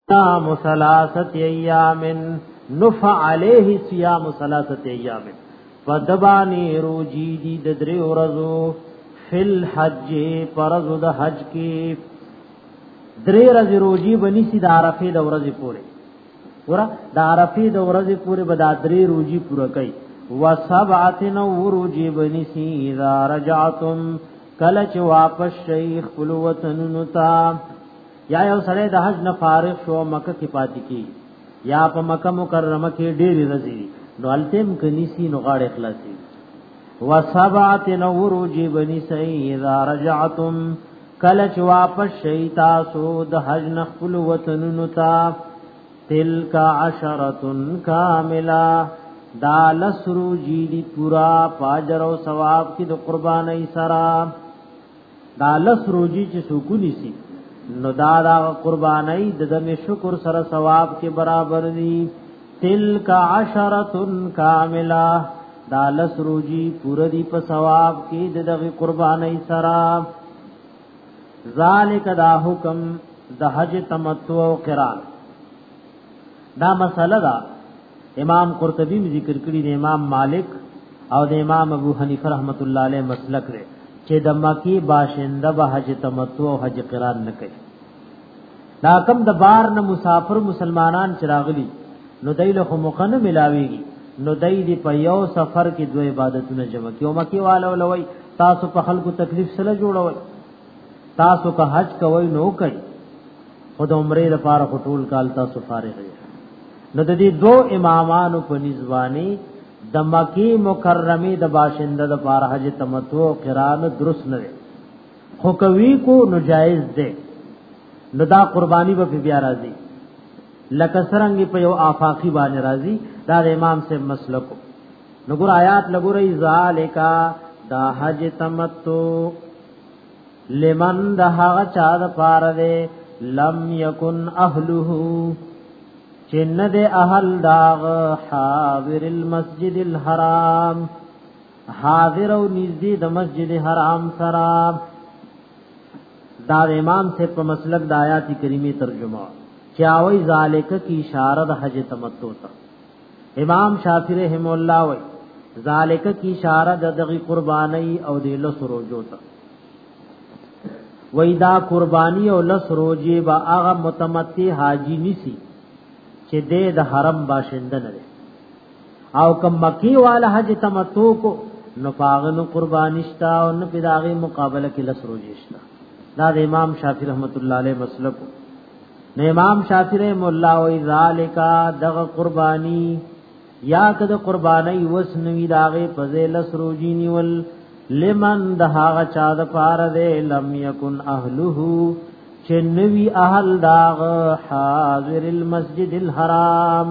صيام ثلاثه ایام نفع علیه صيام ثلاثه ایام فدبانی روجی دی ددری ورزو فل حج فرض د حج کی درې ورځې روجی بنی سي د عرفه د ورځې پورې ورا د عرفه د ورځې پورې به د درې روجی پوره کوي وسبعه نو روجی بنی سي اذا رجعتم کله چې واپس شیخ قلوتن نتا یا یو سره د حج نه فارغ شو مکه کې پاتې کی یا په مکه مکرمه کې ډېری رضی نو التم کني سي نو غاړه اخلاصي وسبعه نو روجی بنی سي اذا رجعتم کله چې واپس شي تاسو د حج نخل وطن نتا تلک عشرة کاملا دا لسرو جیدی پورا پاجر او ثواب کی د قربانی سرا دا لسرو جی چې سکونی سي نو دا قربانی د دم شکر سره ثواب کې برابر دي تلک عشرة کاملا دا لسرو جی پورا دی په ثواب کې د قربانی سرا ذالک دا حکم د حج تمتع او قران دا مسله دا امام قرطبی ذکر کړی د امام مالک او د امام ابو حنیفه رحمت الله علیه مسلک لري چې د مکی باشنده به حج تمتع او حج قران نه کوي دا کم د بار نه مسافر مسلمانان چراغلی نو دایله خو مقنه ملاویږي نو دای دی په یو سفر کې دوه عبادتونه جمع کیو مکی والو لوي تاسو په خلکو تکلیف سره جوړوي تاسو که حج کوي نو کوي خود عمره لپاره ټول کال تاسو فارغ یې نو د دې دو امامانو په نسبانی د مکی مکرمه د باشنده د لپاره حج تمتع او قران درست نه خو کوي کو ناجایز ده نو دا قربانی به بیا راځي لکه څنګه په یو آفاقی باندې راځي دا د امام سے مسلک نو ګور آیات لګورې ذالکا دا حج تمتع لمن دها چا د پاره دے لم یکن اهله چن دے اهل داغ حاضر المسجد الحرام حاضر او نزدې د مسجد حرام سرا دا امام سے په مسلک د آیات کریمه ترجمه چاوي ذالک کی اشاره د حج تمتع تا امام شافعی رحم الله وای ذالک کی اشاره د دغه قربانی او د لسرو جوتا وېدا قربانی او لس روزي با هغه متمتع حاجی نسی چې د حرم باشنده نه او کم مکی والا حج تمتع کو نفاغن قربانی شتا او نه پیداغي مقابله کې لس روزي شتا دا د امام شافعی رحمت الله علیه مسلک نه امام شافعی رحم الله و ذالک دغه قربانی یا کده قربانی وسنوی داغه فضیل لس روزي نیول لمن دهاغه چا د پاره دے لم یکن اهله چنوی اهل داغ حاضر المسجد الحرام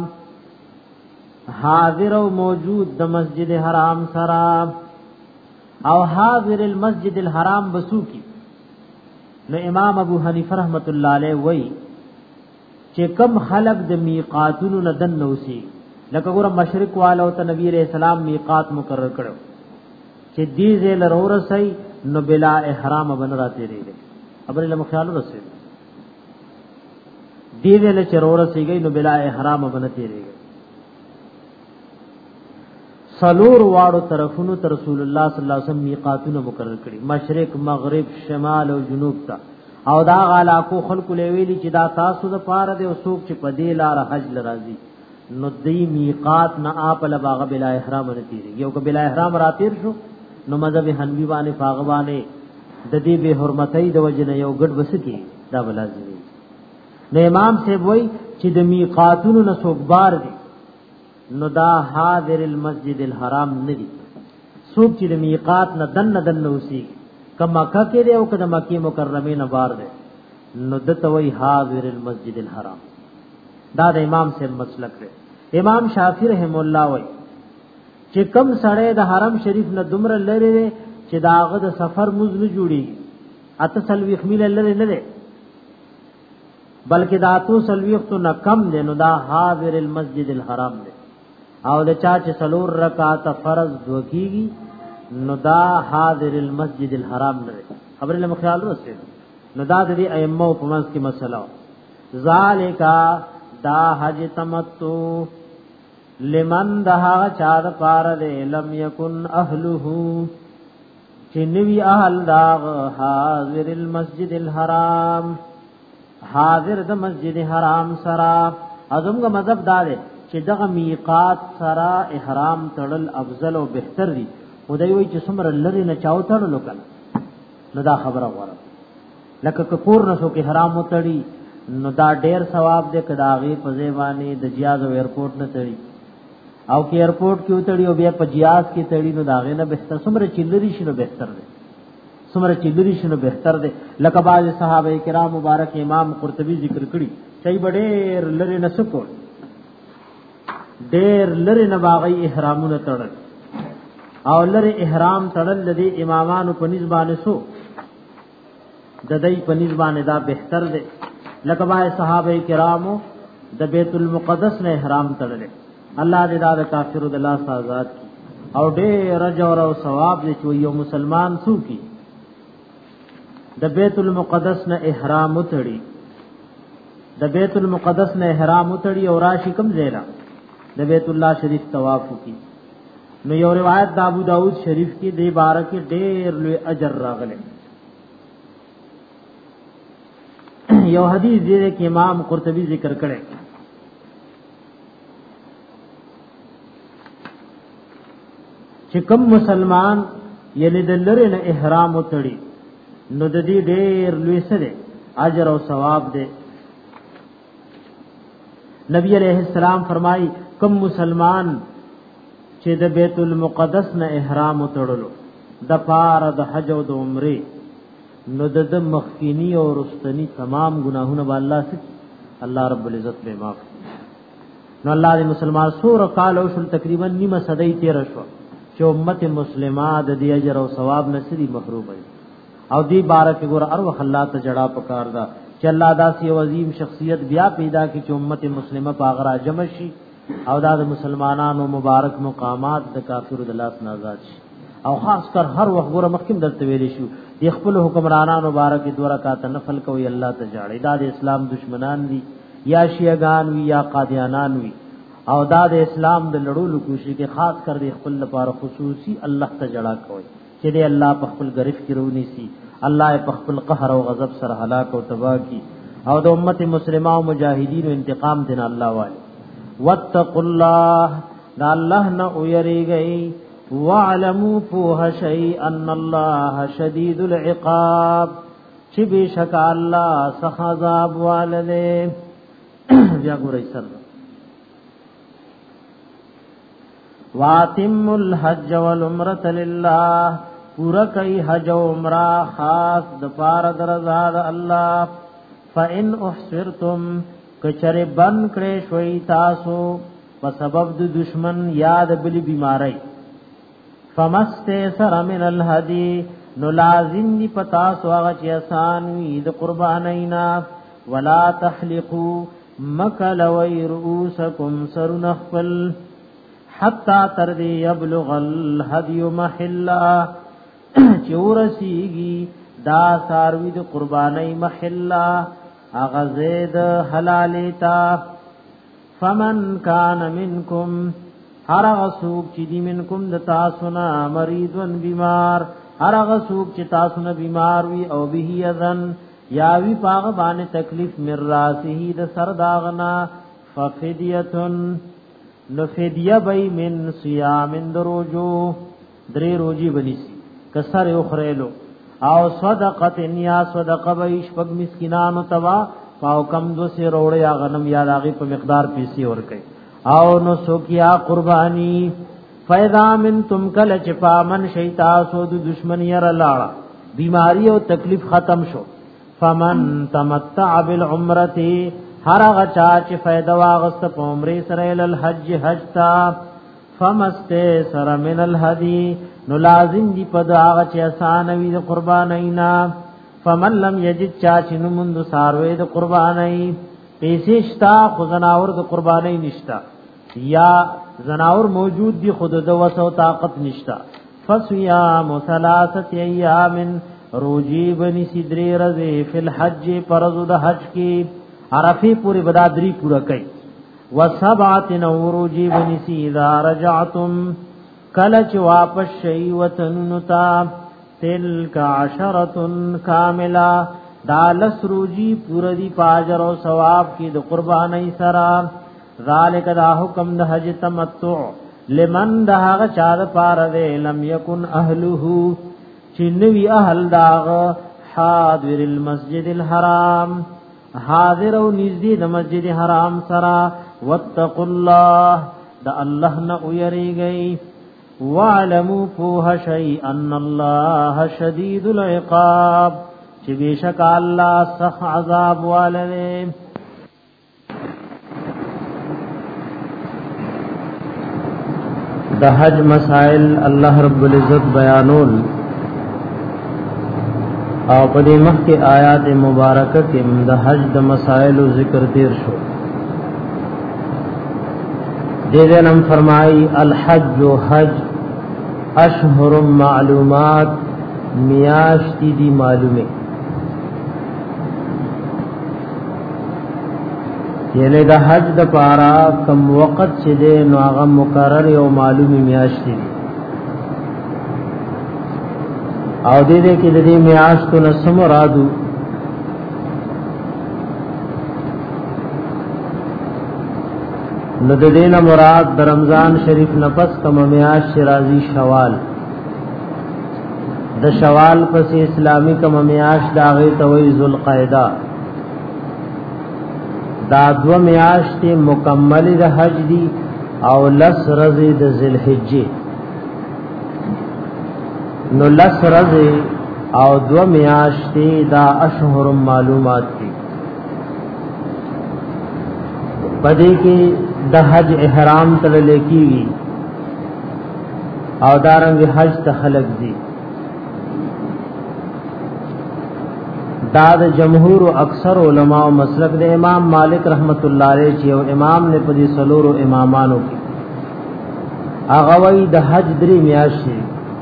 حاضر او موجود د مسجد حرام سرا او حاضر المسجد الحرام بسو کی نو امام ابو حنیفه رحمت الله علیه وای چې کم خلق د میقاتونو ندن نوسی لکه ګور مشرق والو ته نبی رسول سلام میقات مقرر کړو چې دې زل رورسای نو بلا احرام بن راته لري خبر له خیال رسول دې زل چې رورسایږي نو بلا احرام بنته لري سلور واړو طرفونو تر رسول الله صلی الله علیه وسلم میقاتونه مقرر کړي مشرق مغرب شمال او جنوب ته او دا غالا کو خلق لویلی چې دا تاسو د پاره د وسوک چې په دې لار حج لراځي نو دې میقات نه اپ له باغ بلا احرام نه تیری یو که بلا احرام را تیر شو نو مذهب حنبی باندې فاغبانه د دې به حرمتۍ د وجنه یو ګډ وسکی دا بلازمي نو امام سے وای چې د میقاتونو نسوک بار دي نو دا حاضر المسجد الحرام ندی سوک چې د میقات نه دن وسی کما مکه دی او کده مکی مکرمه نه بار دی نو دته وای حاضر المسجد الحرام دا د امام سے مسلک دی امام شافعی رحم الله وای چې کم سړی د حرم شریف نه دومره لری چې داغه د سفر مزل جوړي اته سلويخ میل لری نه دی بلکې داتو سلويخ تو نه کم دی نو دا حاضر المسجد الحرام دی او د چا چې سلور رکعات فرض دوکیږي نو دا حاضر المسجد الحرام نه خبر له خیال ورسې نو دا د ائمه په منځ کې مسله ذالکا دا حج تمتع لمن دها چاد پار دے لم یکن اهله چنوی اهل داغ حاضر المسجد الحرام حاضر د مسجد حرام سرا ازمغه مذهب دار چې دغه میقات سرا احرام تړل افضل او بهتر دي خدای وی چې څومره لری نه چاو تړلو کنه نو دا خبره غواړه لکه کپور نسو کې حرام وتړي نو دا ډیر ثواب دې کداغي په ځواني د جیاز او ایرپورټ نه تړي او کې ایرپورټ کې وتړي او بیا په جیاز کې تړي نو داغه نه بهتر څومره چلري شنو بهتر دي څومره چلري شنو بهتر دي لکه باز صحابه کرام مبارک امام قرطبي ذکر کړي چې ډېر لری نه سکو ډېر لری نه باغی احرامونه تړل او لری احرام تړل د امامانو په نسبانه سو د دې په نسبانه دا بهتر دي لکه باز صحابه کرامو د بیت المقدس نه احرام تړل الله دې دا د کافرو د لاس آزاد کی او ډېر اجر او ثواب دې چې یو مسلمان سو کی د بیت المقدس نه احرام وتړي د بیت المقدس نه احرام وتړي او راشي کوم زیرا د بیت الله شریف طواف کی نو یو روایت د ابو داود شریف کې د بارکه ډېر لوی اجر راغله یو حدیث دې کې امام قرطبي ذکر کړي چې کوم مسلمان یعنی د لری نه احرام وتړي نو د دې ډېر لوی سره اجر او ثواب ده نبی علیہ السلام فرمای کوم مسلمان چې د بیت المقدس نه احرام وتړلو د پاره د حج او د عمره نو د مخکینی او رستنی تمام گناهونه به الله رب العزت به معاف نو الله دې مسلمان سور کال او شل تقریبا نیمه صدی 13 شو چې امت مسلمه د دې اجر او ثواب نصری محروم وي او دی بارک ګور ارو الله ته جڑا پکار دا چې الله داسې عظیم شخصیت بیا پیدا کی چې امت مسلمه پاغرا جمع شي او دا د مسلمانانو مبارک مقامات د کافرو د لاس آزاد شي او خاص کر هر وخت ګور مخکیم درته ویل شو د خپل حکمرانانو مبارک دوه رکعات نفل کوي الله ته جاړي دا د اسلام دشمنان دي یا شیعاګان وی یا قادیانان وی او دا د اسلام د لړولو کوشش کې خاص کر د خپل لپاره خصوصي الله ته جڑا کوي چې دی الله په خپل گرفت کې رونی سي الله په خپل قهر او غضب سره هلاک او تباہ کی او د امت مسلمه او مجاهدین انتقام دین الله والی واتقوا الله دا الله نه ويریږي واعلموا فوه شيء ان الله شديد العقاب چې بشک الله سخت عذاب والده بیا ګورئ سره واتم الحج والعمره لله پورا کئی حج و عمرہ خاص دپار درزاد اللہ فإن احسرتم کچر بن کرے شوئی تاسو پسبب د دشمن یاد بلی بیماری فمستیسر من الهدی نو لازم دی پتاسو آغا چی اسانوی د قربانینا ولا تحلقو مکلوی رؤوسکم سر نخفل حتی تردی یبلغ الهدی محلہ چورسیگی دا ساروی د قربانی محلا اغزید حلالیتا فمن کان منکم هر غسوک چی دی منکم د تاسونا مریضون بیمار هر غسوک چی تاسونا بیمار وی او بیهی اذن یاوی پاغ بان تکلیف من راسهی د سرداغنا ففدیتن نفدیه بی من صیام دروجو دری روجی بنیسی کسر اخریلو او صدقت یا صدقه بیش پگ مسکنانو تبا پاو کم دو سے روڑے یا غنم یا داغی پا مقدار پیسی ورکے او نسوک یا قربانی فیضا من تم کل چپا من شیطاسو دو دشمن یر لارا بیماری و تکلیف ختم شو فمن تمتع بالعمرتی ہر غچا چی فیضا واغست پا عمری سریل الحج حجتا فمستے سر من الحدی نو لازم دی پد آغا چی اسانوی دا قربانینا فمن لم یجد چاچی نمند ساروی دا قربانی پیسی شتا خود زناور دا قربانی نشتا یا زناور موجود دی خود دا وسو طاقت نشتا فسویام ثلاثت ایام روجی بنی سدری رضی فی الحج پرزو دا حج کی عرفی پوری بدادری پورا کئی وسبعت نوروجی ونسی اذا رجعتم کلچ واپس شئی وطننتا تلک عشرت کاملا دا لسروجی پورا دی پاجر و ثواب کی دا قربانی سرا ذالک دا حکم دا حج تمتع لمن دا حق چاد پار دے لم یکن اہلوہو چنوی اہل داغ حاضر المسجد الحرام حاضر و نزدی دا مسجد حرام سرا واتقوا اللہ دا اللہ نا اویری گئی وعلموا فوہ شئی ان اللہ شدید العقاب چی بیشک اللہ سخ عذاب والدے دا حج مسائل اللہ رب العزت بیانول او پدی مخ کے آیات مبارکہ کے دا حج دا مسائل و ذکر دیر شو دیدن ہم فرمائی الحج و حج اشہر معلومات میاشتی دی معلومے یعنی دا حج دا پارا کم وقت چی دے نو آغا مقرر یو معلومی میاشتی دی او دے دے کی دی میاشتو نسم رادو نو دین مراد دا رمضان شریف نفس کم میاش شرازی شوال دا شوال پس اسلامی کم میاش داغی توی ذوالقعدہ دا دو میاشتی مکملی دا حج دی او لس رضی دا ذوالحجہ نو لس رضی او دو میاشتی دا اشہر معلومات دی بدی کی دا حج احرام تللے کیوی او دارنگی حج تخلق دی داد جمهور و اکثر علماء و مسلک دے امام مالک رحمت اللہ علیہ چی او امام نے پدی سلور و امامانو کی اغوی دا حج دری میاشی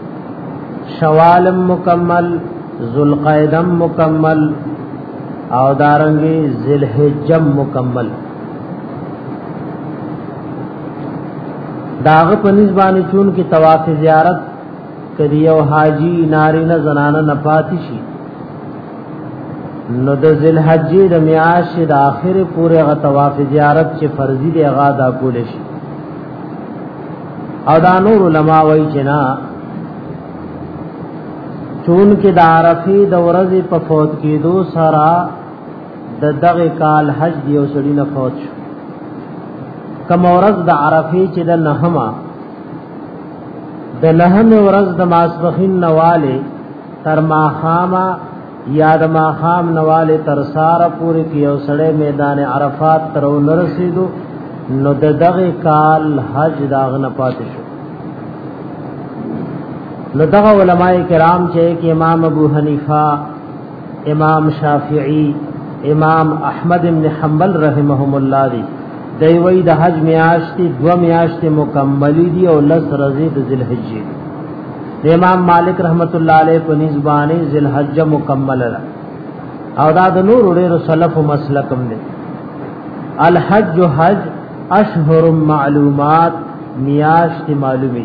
شوالم مکمل ذوالقعدم مکمل او دارنگی ذوالحجم مکمل داغ پنیز بانی چون کی طواف زیارت کدی او حاجی نارینہ زنانہ نپاتی شی نو د ذوالحجہ د میاش د اخر پورے غ طواف زیارت چې فرضی دی غا دا کول شي او دا نور علماء وای چنا چون کې د عرفی د ورځې په فوت کې دو سرا د دغه کال حج دی او سړی نه فوت شو کوم ورځ د عرفی چې د نهما د نهمه ورځ د ماسبخین نواله تر ماخاما یاد ما خام نواله تر سارا پوری کیو سړی میدان عرفات تر ورسیدو نو د دغه کال حج داغ نه پاتې شو نو دغه علماء کرام چې کې امام ابو حنیفه امام شافعی امام احمد ابن حنبل رحمهم الله دی دوی د حج میاشتې دو میاشتې مکملی دی او لس رضی د ذوالحجہ امام مالک رحمت اللہ علیہ په نسبانی ذوالحجہ مکمل را او دا د نور ډېر سلف مسلکم دي الحج حج اشهر معلومات میاشت معلومی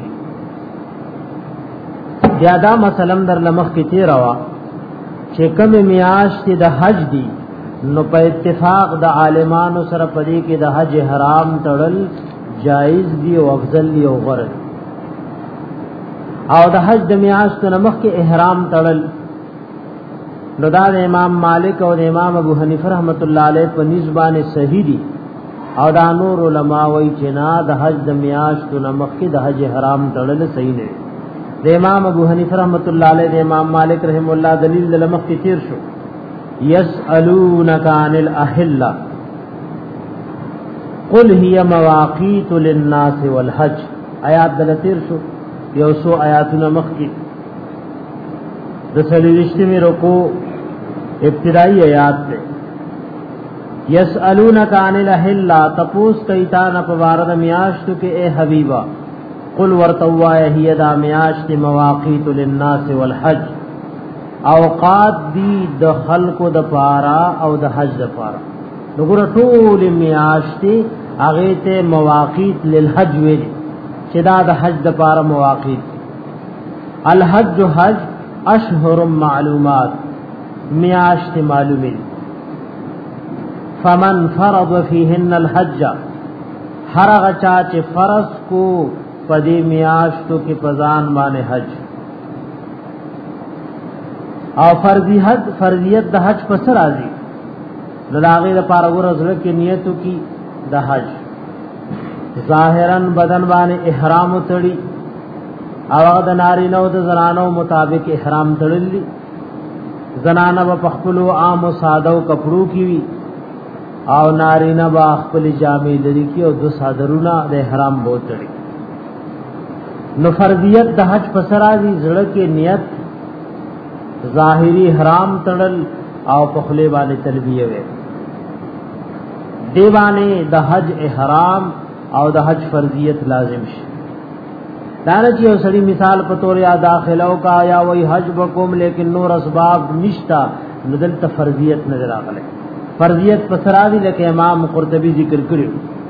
زیادہ مسلم در لمخ کی تیروا چې کوم میاشت د حج دی نو په اتفاق د عالمانو سره پدې کې د حج حرام تړل جایز دی او افضل دی او غره او د حج د میاشت نمخ کې احرام تړل نو دا د امام مالک او د امام ابو حنیفه رحمت الله علیه په نسبانه صحیح دي او دا نور علماء وایي چې نه د حج د میاشت نمخ کې د حج حرام تړل صحیح نه د امام ابو حنیفه رحمت الله علیه د امام مالک رحم الله دلیل د لمخ کې تیر شو یسالونک عن الاحله قل هي مواقیت للناس والحج آیات دل تیر شو یو سو آیاتنا مخی د سلیشتمی رکو ابتدائی آیات تے یسألونک عن الاحلہ تپوس کئیتانا پوارد میاشتو کے اے حبیبا قل ورتوائی ہی دا میاشت مواقیت للناس والحج اوقات دی د خلق د پارا او د حج د پارا وګوره ټول میاشتې هغه ته مواقیت للحج ویل چې دا د حج د لپاره مواقیت. الحج حج اشهر معلومات میاشت معلومه. فمن فرض فيهن الحج هر هغه چا چې فرض کو پدې میاشتو کې پزان باندې حج او فرضیت د حج پس راځي دلاغه لپاره ورزله کې نیتو کې د حج ظاهرا بدن باندې احرام تړي او هغه د نارینه او د زنانو مطابق احرام تړلي. زنانه په خپل عام او ساده کپړو کې وي او نارینه با خپل جامې لري کې او د صادرونه د احرام بوتړي. نو فرضیت د حج پسرازي زړه کې نیت ظاهری احرام تړل او په خله باندې تلبیه وي. دیوانه د حج احرام او د حج فرضیت لازم شي. دانه چې یو سړي مثال په تور یا داخلو کا یا وای حج وکوم لیکن نور اسباب نشتا ندل ته فرضیت نظر راغله. فرضیت پسرازي لکه امام قرطبي ذکر کړو.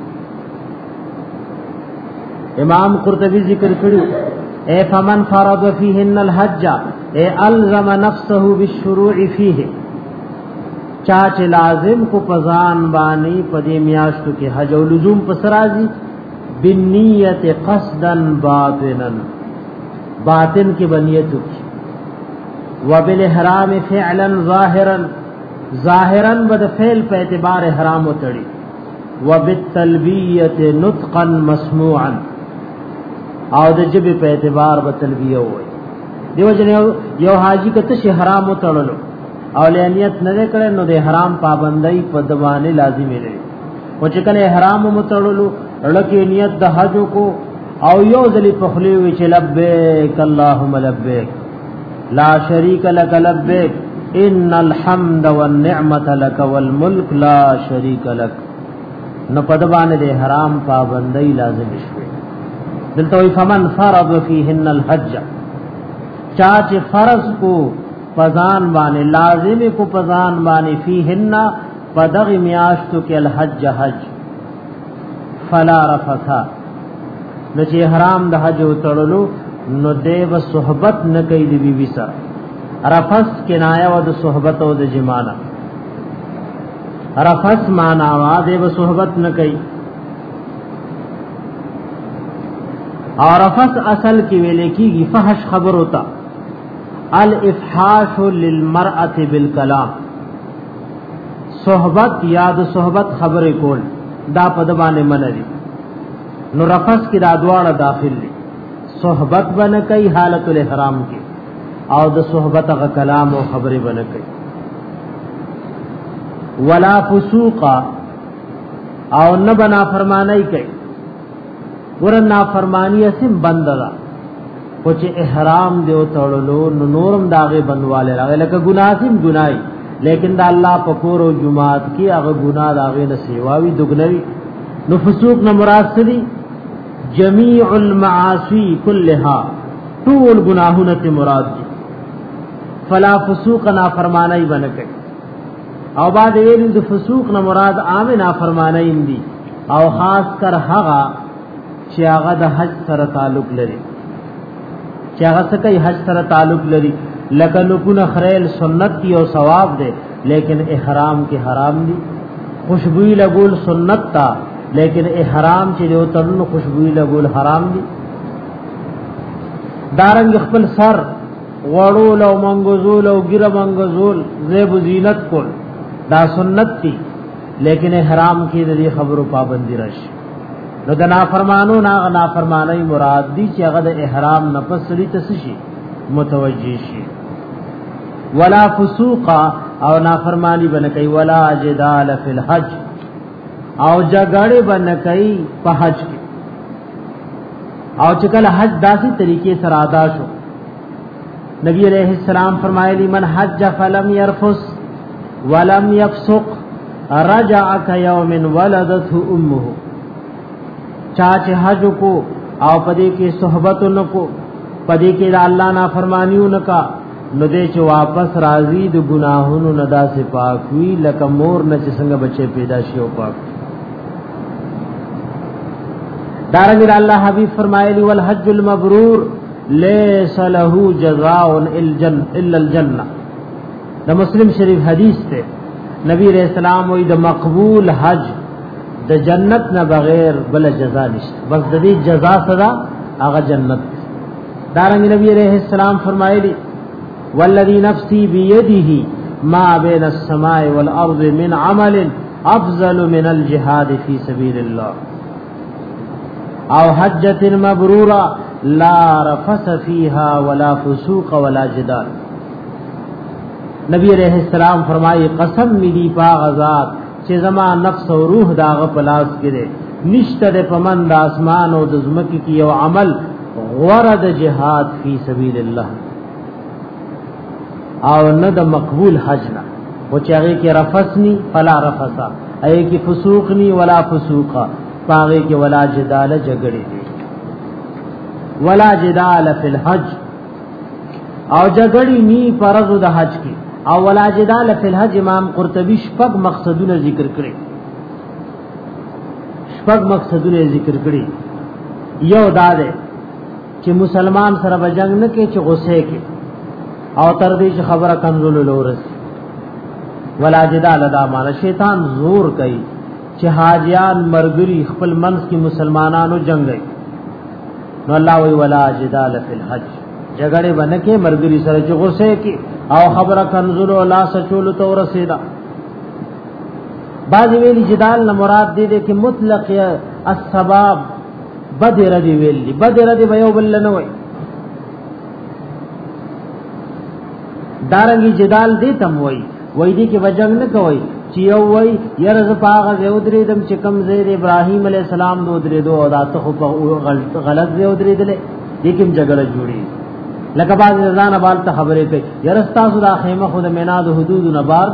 امام قرطبی ذکر کړو اے فمن فرض فيهن الحج اے الزم نفسه بالشروع فيه چا چې لازم کو پزان باندې پدې میاشتو کې حج او لزوم پسرازي بنیت قصدا باطنا باطن کې بنیت وبالاحرام فعلا ظاهرا ظاهرا بد فعل په اعتبار احرام وتړي وبالتلبیه نطقا مسموعا او د جبه په اعتبار به تلبیه وای. دیو جن یو حاجی کته شه حرام وتړلو او لنیت نه کړي نو د حرام پابندۍ په دوانه لازمي لري. او چې کله حرام وتړلو لکه نیت د حج کو او یو ځلی په خلی وی چې لبیک اللهم لبیک لا شریک لک لبیک ان الحمد والنعمت لك والملك لا شریک لک نو په دوانه د حرام پابندۍ لازم شوه. دلته وی فمن فرض فيهن الحج چا چې فرض کو پزان باندې لازم کو پزان باندې فيهن پدغ میاشتو کې الحج حج فلا رفثا نو چې حرام د حج وتړلو نو دیو صحبت نه کوي دی بي سره. رفث کنایه و د صحبت او د جمانه. رفث معنا وا دیو صحبت نه کوي اور رفث اصل کی ویلے کیږي فحش خبر ہوتا الافحاش للمرأه بالکلام صحبت یاد صحبت خبر کول دا په دبانې منري. نو رفث کی دا دواړه داخل دي صحبت بن کوي حالت الاحرام کې او د صحبت غ کلام او خبره بن کوي. ولا فسوق او نه بنا فرمانای کوي ورنا فرمانی اسم بندلا او چې احرام دیو تړلو نو نورم داغه بندواله راغله لکه ګناه سیم ګنای لیکن دا الله پکور او جمعات کی هغه ګناه داغه نه سیواوی دغنوی. نو فسوق نه مراد سدي جميع المعاصي كلها طول گناهونه ته مراد دي. فلا فسوق نا فرمانی بنکي او بعد ویل د فسوق نه مراد عام نا فرمانی دي او خاص کر هغه چې هغه د حج سره تعلق لري چې هغه څه کوي حج سره تعلق لري لکه نکونه خریل سنت کی او ثواب ده لیکن احرام کې حرام دي. خوشبوئی لګول سنت تا لیکن احرام چې یو ترنو خوشبوئی لګول حرام دي. دارنګ خپل سر وړول او منغزول او ګره منغزول زیب زینت کول دا سنت دي لیکن احرام کې د خبرو پابندي راشي. نو د نافرمانو نافرمانی مراد دي چې هغه د احرام نفس لري تسشي متوجي شي. ولا فسوق او نافرمانی بنکای ولا جدال فی الحج او جګړه بنکای په حج کې او چې کله حج داسي طریقې سره ادا شو نبی علیہ السلام فرمایلی من حج فلم يرفث ولم يفسق رجع كيوم ولدته امه چا چې حج کو او پدې کې صحبت نکو پدې کې د الله نافرمانیو نکا نو دې چې واپس راځي د ګناهونو نه داسې پاک وي لکه مور نه چې څنګه بچي پیدا شي او پاک. دارنګ الله حبیب فرمایلی والحج المبرور ليس له جزاء الا الجنه. دا مسلم شریف حدیث ته نبی رسول الله وی د مقبول حج د جنت نه بغیر بل جزا نشته، بس د دې جزا صدا هغه جنت. دارنګ نبی علیہ السلام فرمایلی والذي نفسي بيده ما بين السماء والارض من عمل افضل من الجهاد في سبيل الله او حجة مبرورة لا رفث فيها ولا فسوق ولا جدال. نبی علیہ السلام فرمائی قسم می دی پا غزاد چې زما نفس او روح داغه پلاس کړي نشته د پمند اسمان او د زمکی کی یو عمل غرد جهاد فی سبیل الله او نه د مقبول حج نه او چې هغه کې رفثنی فلا رفثا هغه کې فسوقنی ولا فسوقا هغه کې ولا جدال جګړې دي ولا جدال فی الحج او جګړې نی فرض د حج کې او ولا جدال فی الحج. امام قرطبی شپږ مقصدونه ذکر کړي، شپږ مقصدونه ذکر کړي. یو دا ده چې مسلمان سره بجنګ نه کې چې غصه کې او تر دې چې خبره کنزول لورس. ولا جدال دا معنی شیطان زور کوي چې حاجیان مرګري خپل منځ کې مسلمانانو جنگي. نو الله وی ولا جدال فی الحج، جګړه باندې کې مرګري سره چې غصه کې او خبره کنزول او لا سچول تو رسیدا. بعض ویلی جدال نه مراد دې کې مطلق السباب بدر دی ویلی بدر دی به یو بل نه وای. دارنګي جدال دې تم وای دې کې وجنګ نه کوي چې یو وای يرز پاغه یو درې دم چې کم زیر ابراهیم علی السلام دو درې دو او داته خو غلط یو درې دله دې کوم جګړه جوړي لکه بعض ځان بالته خبرې کوي يرستا سودا خیمه خود مینا د حدود نه بار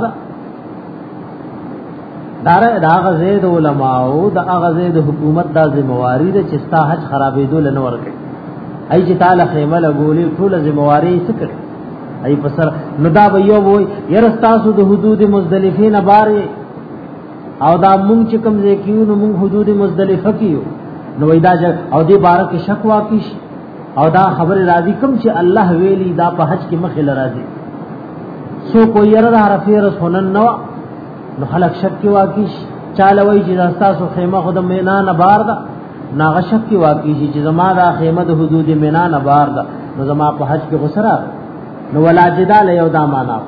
دا غزید علماء او دا غزید حکومت دا ذمہواری ده چې ستا حج خرابېدل نه ورکړي. ای چې تعالی خیمه لګولې ټول ذمہواری یې سکړي ای پسر نو دا به یو وای يرستا سود حدود مزدلفین بار او دا مونږ چې کوم ځای کیو نو مونږ حدود مزدلفه کیو نو وېدا او دې بار کې شک واقع شي او دا خبر راضی کوم چې الله ویلی دا په حج کې مخه لراضی سو کوئی ير دا عرفه رسولن نو نو خلق شک کی واقع چاله وای چې تاسو خیمه خود مینا نه بار دا ناغه شک کی واقع شي چې زما دا خیمه د حدود مینا نه بار دا نو زما په حج کې غسرا نو ولا جدال یو دا معنا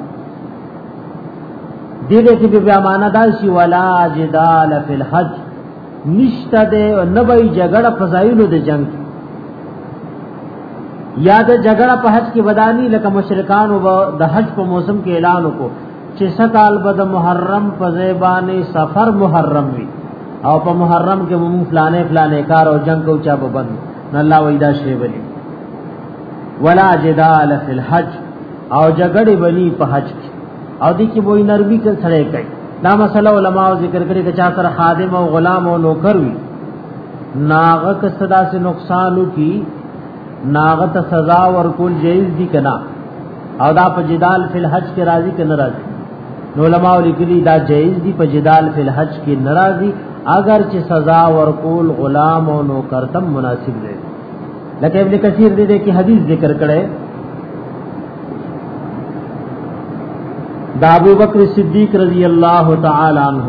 دې دې کې بیا معنا دا شي ولا جدال فی الحج نشته د نبی جګړه فضایلو د جنگ یا د جګړه په حج کې ودانی لکه مشرکان او د حج په موسم کې اعلان وکړو چې سکال بد محرم په زیبانه سفر محرم وي او په محرم کې مون فلانه کار او جنگ کو چا بند نه الله وېدا شی بلی ولا جدال فی الحج او جګړې بلی په حج کې او دې کې وې نرمي کې سره کوي دا مسله علماء ذکر کړي چې چا سره خادم او غلام او نوکر وي ناغه که صدا سے نقصان کی ناغه ته سزا ورکول جایز دي کنا او دا په جدال فی الحج کې راضی کنه راضی نو علماء لیکلي دا جایز دي په جدال فی الحج کې ناراضی اگر چې سزا ورکول غلام او نوکر تم مناسب دی. لکه ابن کثیر دې کې حدیث ذکر کړي دا ابو بکر صدیق رضی اللہ تعالی عنہ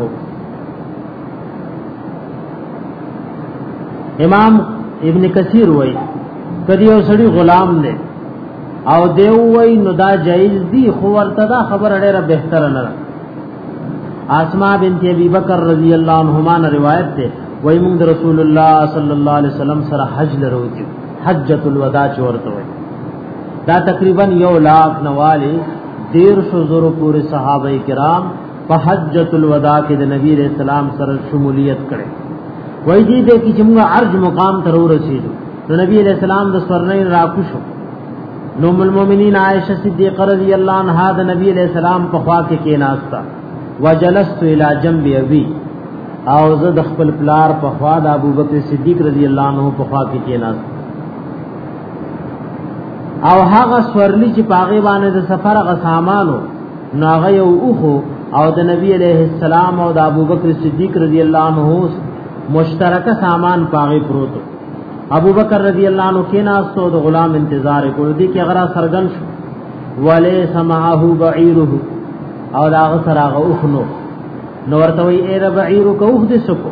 امام ابن کثیر وای کدی او سړی غلام دی او دیو وای نو دا جایز دی خو ورته دا خبر ډیره بهتر نه اسماء بنت ابي بکر رضی اللہ عنہما نے روایت ده وای موږ رسول الله صلی الله علیه وسلم سره حج لروتی حجۃ الوداع چورته وای دا تقریبا 1 لاکھ نوالی 150 زره پورې صحابه کرام په حجۃ الوداع کې د نبی رسول الله سره شمولیت کړي وای دې کې چې موږ عرج مقام ته ورسېدو نو نبی علیہ السلام د سورنین راکوشو نو ام المؤمنین عائشہ صدیقہ رضی اللہ عنہا د نبی علیہ السلام په خوا کې ناستا وجلست الى جنب ابي او زه د خپل پلار په خوا د ابو بکر صدیق رضی اللہ عنہ په خوا کې ناستا او هغه سورلی چې پاغي باندې د سفر غ سامانو ناغه یو اوخو او د نبی علیہ السلام او د ابوبکر صدیق رضی الله عنه مشترکه سامان پاغي پروت ابوبکر رضی الله عنه کې ناستو د غلام انتظار کول دي کې غرا سرګن شو ولی سمعه بعیره او دا غسراغه اوخنو نو ورته وی اے بعیرو کو اوخ دې سکو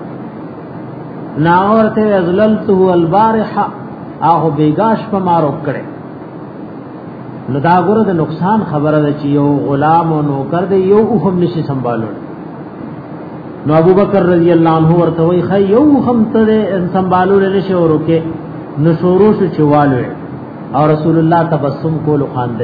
نا ورته ازللته البارحه اهو بیگاش په مارو کړي نو دا ګوره د نقصان خبره ده چې یو غلام او نوکر دی یو هم نشي سنبالول نو ابوبکر رضی الله عنه ورته وی خی یو هم ته سنبالول نشي ورکه نو شروع شو چوالو او رسول الله تبسم کول خاندل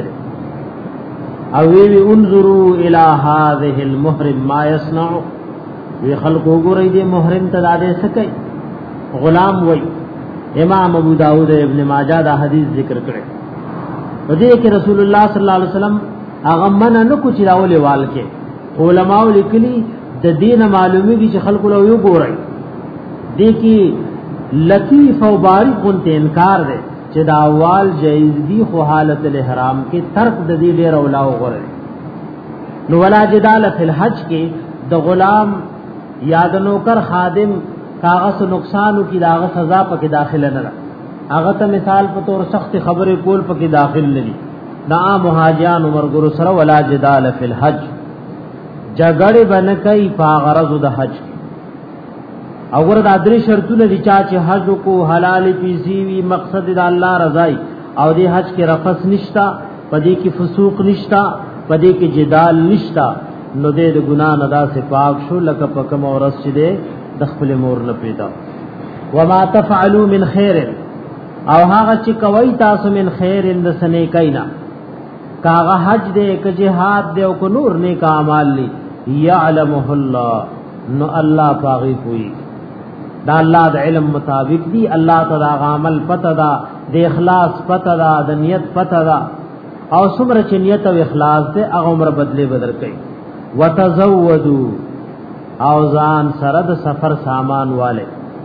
او وی انظروا الى هذه المحرم ما يصنع وی خلق وګورئ دې محرم ته داده سکي غلام وی امام ابو داود ابن ماجه دا حدیث ذکر کړي دې کې رسول الله صلی الله علیه وسلم هغه من نه کو چې راولې وال کې علماء لیکلي د دین معلومي دي چې خلق له یو ګورئ دې کې لطیف او باریک غونته انکار ده چې دا اول جایز دي خو حالت الاحرام کې ترک د دې ډېر اولاو غره نو ولا جدال فی الحج کې د غلام یاد نوکر خادم کاغذ نقصانو کی داغه سزا پکې داخله نه هغه ته مثال په تور سخت خبره کول پکې داخل لري دا مهاجران عمر ګرو سره ولا جدال فی الحج جګړه بن کوي په غرض د حج او ور د ادري شرطونه دي چې حج کو حلال پیسي وی مقصد د الله رضای او د حج کې رفث نشتا پدې کې فسوق نشتا پدې کې جدال نشتا نو دې د ګنا نه دا سے پاک شو لکه پکم اورس چې دې د خپل مور نه پیدا وما تفعلوا من خير او هغه چې کوي تاسو من خیر اند سنه کینا کاغه حج دې ک جهاد دې او کو نور نیک اعمال لی يعلمه الله نو الله پاغي کوي دا الله د علم مطابق دی الله تعالی عمل پته دا د اخلاص پته دا د نیت پته دا او څومره چې نیت او اخلاص دې هغه عمر بدله بدل کوي وتزودوا او ځان سره د سفر سامان والے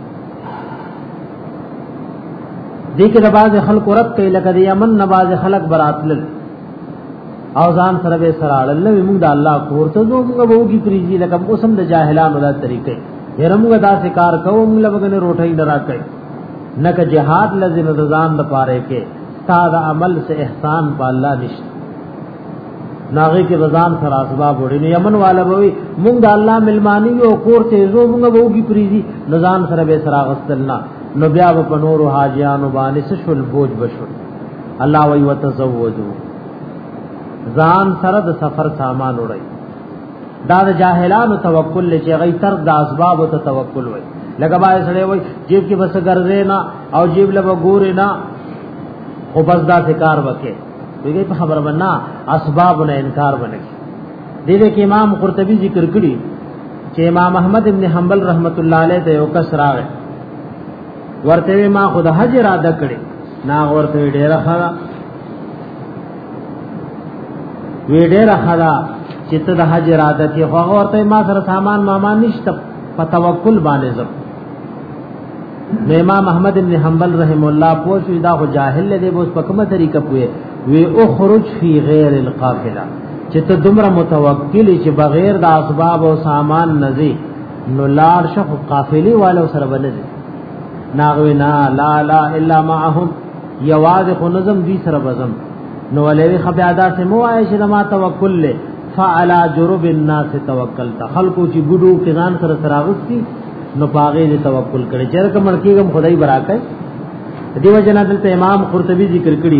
دې کې د باز خلق رب کوي لکه د یمن نواز خلق براتل او ځان سره به سره الله موږ د الله کور ته زو موږ وګي پریزي لکه قسم د جاهلانو د طریقې هرمغه دا کار کوم لبغنه روټي درا کوي نک جهاد لازم ځان د پاره کې ساده عمل سے احسان په الله نشته ناغي کې رضان سره اسباب وړي نو یمن والا به موږ د الله ملمانی او کور ته زو موږ وګي پریزي نظام سره به سره غسلنا نو بیا په نور حاجیانو باندې شل بوج بشو الله وی وتزودوا ځان سره د سفر سامان وړي دا د جاهلانو توکل چې غي تر د اسباب او توکل وای لکه بای سره وای جیب کې بس ګرځې نه او جیب له وګورې نه او بس دا ذکر وکي ویږي په خبره بنا اسباب نه انکار ونه دي دې کې امام قرطبي ذکر کړی چې امام احمد ابن حنبل رحمت الله علیه ته یو کس راغی ورته ما خود حج اراده کړی نا ورته ډیره خلا وی ډیره خلا چې ته د حج اراده کې خو ورته ما سره سامان مامان نشته په توکل باندې زم امام احمد ابن حنبل رحم الله پوښي دا خو جاهل دی اوس په کومه طریقه پوي وی اخرج فی غیر القافله چې ته دومره متوکل چې بغیر د اسباب او سامان نزي نو لار شخ قافلی والو سره بنځي ناغوی نا لا لا الا معهم یواز خو نظم دی سره بزم نو ولوی خبیادا سے مو عائش ما توکل له فعلى جرب الناس توکلت خلقو چې ګډو کې ځان سره سراغستی نو پاغه دې توکل کړي چې کوم کېږم خدای براکای دیو جنا دلته امام قرطبي ذکر کړي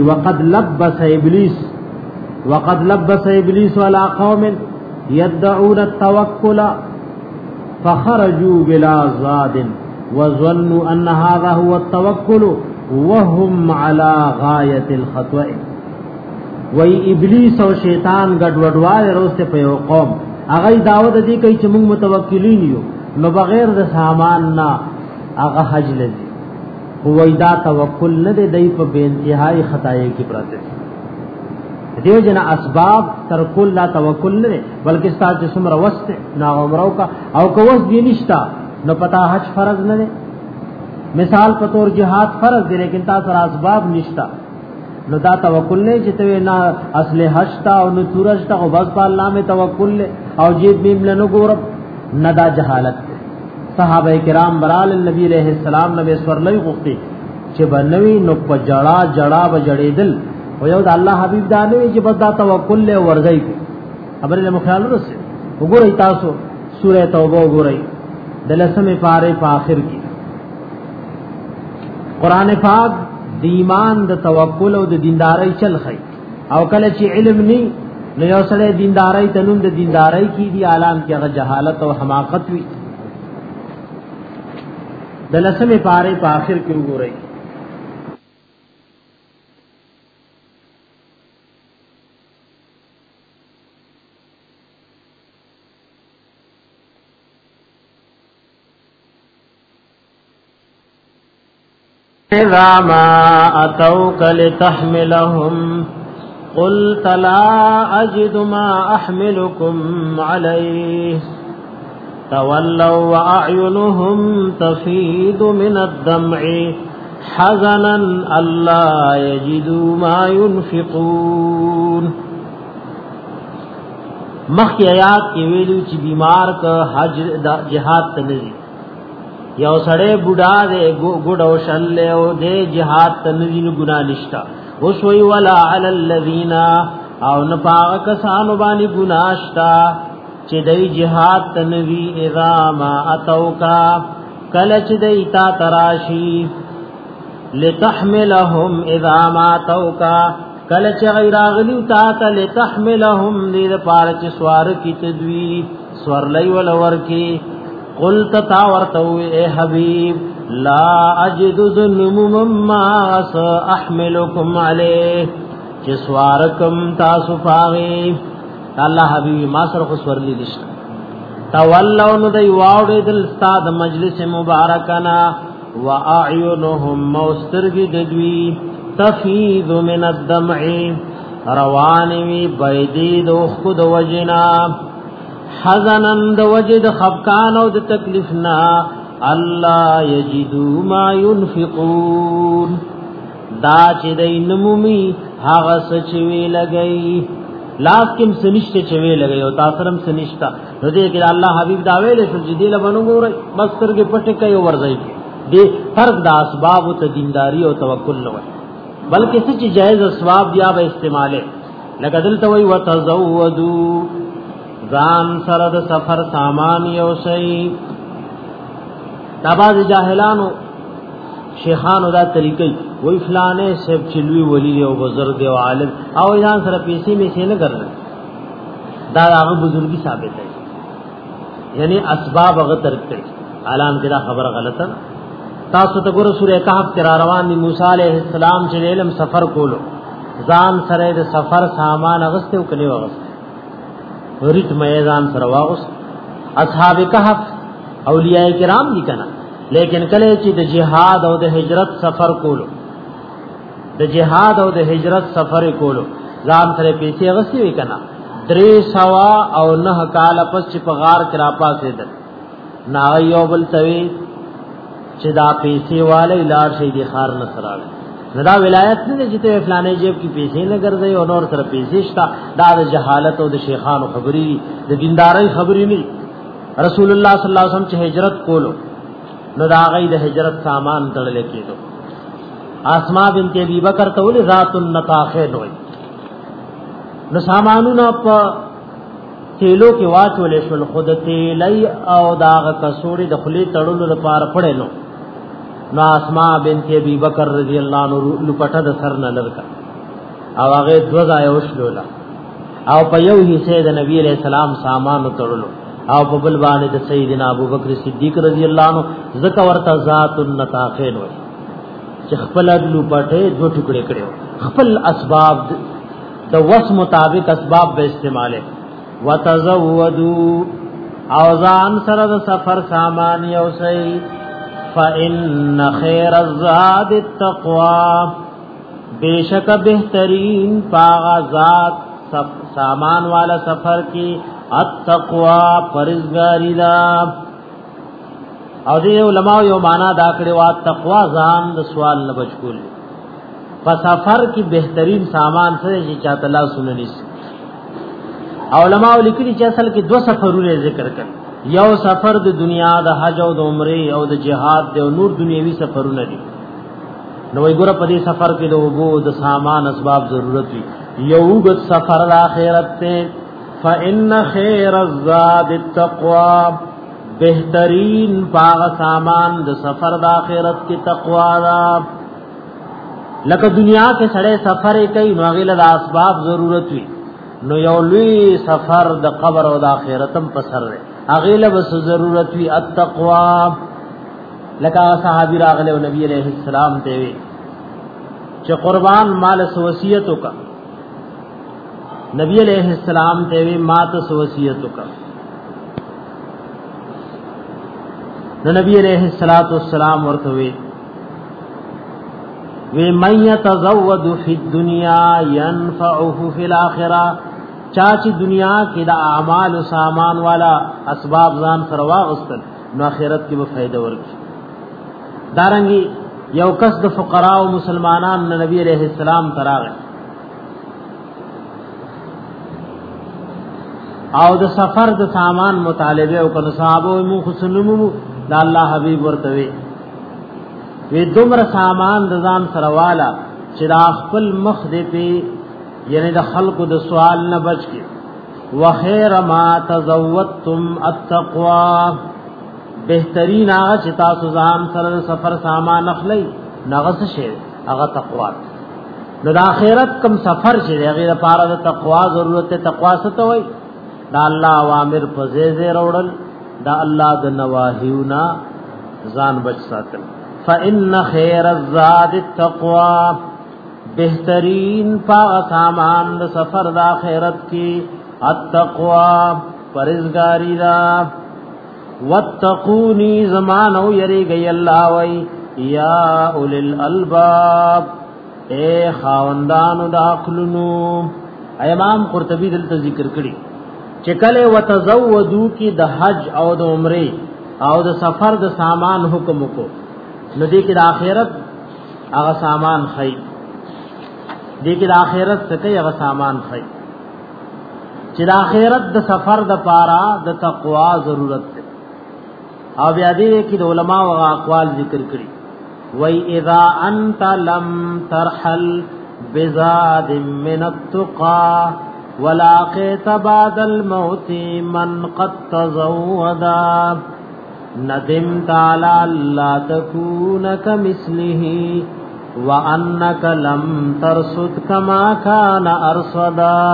وقد لبس ابلیس على قوم يدعون التوکل فخرجوا بلا زاد وظنوا ان هذا هو التوكل وهم على غايه الخطوه وای ابلیس او شیطان ګډوډوال روسته په یو قوم هغه دعوت دی کوي چې موږ متوکلین یو نو بغیر د سامان نه هغه حج لذي وای دا توکل نه دی په بے انتهای خدای کی پراته دیو جنا اسباب ترکل لا توکل نه بلکې ستاسو څومره وسط نا عمرو کا او کوس دی نشتا نو پتا حج فرض نه مثال په تور جهاد فرض دی لیکن تاسو اسباب نشتا نو دا توکل نه چې ته نه اصل حشتا او نو تورشتا او بس په الله می توکل او جیب بیم له ګور نه دا جهالت. صحابه کرام برال نبی علیہ السلام نبی سورلې غوښتي چې بنوي نو په جړا جړا بجړېدل او یو د الله حبیب دا نه چې بس دا توکل له ورځي خبرې له مخالو رسې. وګورئ تاسو سورۃ توبه وګورئ د لسمه پاره په آخر کې قران پاک د ایمان د توکل او د دیندارۍ چل خي او کله چې علم ني نو یو سره دیندارۍ تنوم د دیندارۍ کې دی عالم کې هغه جهالت او حماقت وي. د لسمه پاره په آخر کې وګورئ إذا ما أتوك لتحملهم قلت لا أجد ما أحملكم عليه تولوا وأعينهم تفيض من الدمع حزنا ألا يجدوا ما ينفقون. مخی آیات کی ویلو چی بیمار کا حج جہاد تنزی یو سړی بوډا دے ګډ او شل او دے جهاد تنزین ګنا نشتا اوس وی ولا علی الذین او نپاغ کسانو باندې ګناشتا چې دای جهاد تنوی اذا ما اتوکا کله چې دای تا تراشی لتحملهم اذا ما اتوکا کله چې غیر اغلی تا ته لتحملهم دې پاره چې سوار کی تدوی سور لای ول ورکی قلت تا ورتو اے حبیب لا اجد ذنم مما احملكم عليه چې سوارکم تاسو پاغي الله حبیب ما سره خو سورلی دشت تولوا نو دی واوډې دل استاد مجلس مبارکنا واعینهم مسترګي ددوی تفیض من الدمع روانوی بيدی دو خود وجنا حزنن د وجد خفقان او د تکلیفنا الله یجدو ما ينفقون دا چې دینمومي هغه سچوي لګي لاس کم سنشته چوي لګي او تاسرم سنشتا نو دې کې الله حبيب دا ویل شو چې دې لبنو ګورې بس ترګه پټه کوي ورځي دې فرق د اسباب او دینداری او توکل نه وي بلکې څه چې جائز اسباب بیا به استعماله لکه دلته وي وتزودوا ځان سره د سفر سامان یو شي تاباز جاهلانو شیخانو دا طریقې وای فلانه سب چلوي ولی او بزرگ او عالم او ځان سره پیسې می سي نه کړل دا هغه بزرګي ثابت ہے یعنی اسباب هغه ترک کړي اعلان کړه خبره غلطه تاسو ته ګور سورې کهف کې را روان دي موسی عليه السلام چې علم سفر کولو ځان سره د سفر سامان اغسته او کني واغسته ورت میدان سره واغس اصحاب کهف اولیاء کرام دي کنا لیکن کله چې د جهاد او د هجرت سفر کولو د جهاد او د هجرت سفر کولو ځان سره پیسې غسی وی کنا 300 او 9 کال پس چې په غار کې را پاسې ده نا یو بل توی چې دا پیسې والے لار شي دي خار نه سراله دا ولایت نه چې ته فلانه جیب کې پیسې نه ګرځي او نور سره پیسې شتا دا د جهالت او د شیخانو خبري د دیندارۍ خبري نه رسول الله صلی الله علیه وسلم چې هجرت کولو نو دا غي د هجرت سامان تړل کېدو اسماء بنت ابي بکر ته ول ذات النطاخه نوې نو سامانونه په تیلو کې واچول شول خود تیلای او داغه کسوري د خلی تړلو لپاره پړې نو اسماء بنت ابي بکر رضی الله عنها لپټه د سر نه لړکا او هغه دوزا یوشلولا او په یو حصے د نبی علیہ السلام سامان تړلو او په بل باندې د سیدنا ابو بکر صدیق رضی الله عنه زکه ورته ذات النطاقین وای چې خپل لپټه دو ټوکړي کړو خپل اسباب د وس مطابق اسباب به استعماله وتزودوا اوزان سره د سفر سامان یو سي فإن خير الزاد التقوى بیشک بہترین پاغازات سامان والا سفر کی التقوى پرزګاری دا او دې علماء یو معنا دا کړی وا تقوا ځان د سوال نه بچول په سفر کې بهترین سامان څه چې چاته الله سنني علماء لیکلي چې اصل کې دو سفرونه ذکر کړي یو سفر د دنیا د حج او د عمره او د جهاد د نور دنیوي سفرونه دي نو وګوره په دې سفر کې د وګو د سامان اسباب ضرورت وي یو د سفر د آخرت ته فإن خير الزاد التقوى بهترین پاغ سامان د سفر د آخرت کې تقوا دا لکه دنیا کې سړی سفر کوي نو غیله د اسباب ضرورت وي نو یو لوی سفر د قبر او د آخرتم په سر دی غیله بس ضرورت وي التقوا لکه صحابي راغله او نبی عليه السلام ته وي چې قربان مال وصیت وکا نبی علیہ السلام ته وی مات وصیت وکا نبی علیہ الصلوۃ والسلام ورته وی من يتزود فی الدنيا ينفعه فی الاخره چاچی دنیا کې د اعمال او سامان والا اسباب ځان سره واغستل نو آخرت کې به فائدہ ورکړي دارنګي یو کس د فقرا او مسلمانان نبی علیہ السلام تراغه او د سفر د سامان مطالبه او کنه صحابه مو خصنمو د الله حبیب ورته وی دومره سامان د ځان سره والا چې د خپل مخ دې په یعنی د خلقو د سوال نه بچ کی وخیر ما تزودتم التقوا بهترین هغه چې تاسو ځان سره سفر سامان اخلي نغس شي هغه تقوا نو د آخرت کم سفر شي هغه لپاره د تقوا ضرورت ته تقوا څه وي دا الله اوامر په زیزه وروړل دا الله د نواهیونا ځان بچ ساتل فإن خير الزاد التقوى بهترین پاغ سامان د سفر د آخرت کی التقوى پرهیزګاری دا واتقونی زمانو یری گئی الله وی یا اول الالباب اے خاوندانو د عقلونو امام قرطبی دلته ذکر کړي چې کله وتزودو کی د حج او د عمره او د سفر د سامان حکم کو نو دې کې د آخرت هغه سامان خی دې کې د آخرت څخه هغه سامان خی چې د آخرت د سفر د پارا د تقوا ضرورت ده او بیا دې کې د علما او اقوال ذکر کړي وای اذا انت لم ترحل بزاد من التقى ولاقيت بعد الموت من قد تزودا ندمت على لا تكون كمثله وانك لم ترصد كما كان ارصدا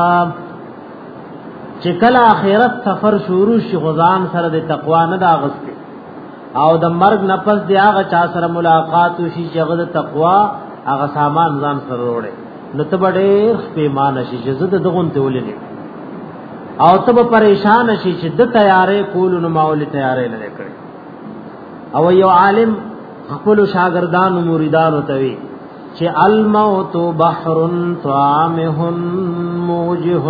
چکل اخرت سفر شروع شي غزان سره د تقوا نه دا غسته او د مرګ نفس دی هغه چا سره ملاقات وشي چې هغه د تقوا هغه سامان ځان سره وروړي نو ته ډېر پیمانه شي چې زده دغون ته ولې او ته پریشان شي چې د تیارې کول نو ماول تیارې نه کړي او یو عالم خپل شاګردان او مریدان ته وی چې الموت بحر طامه موجه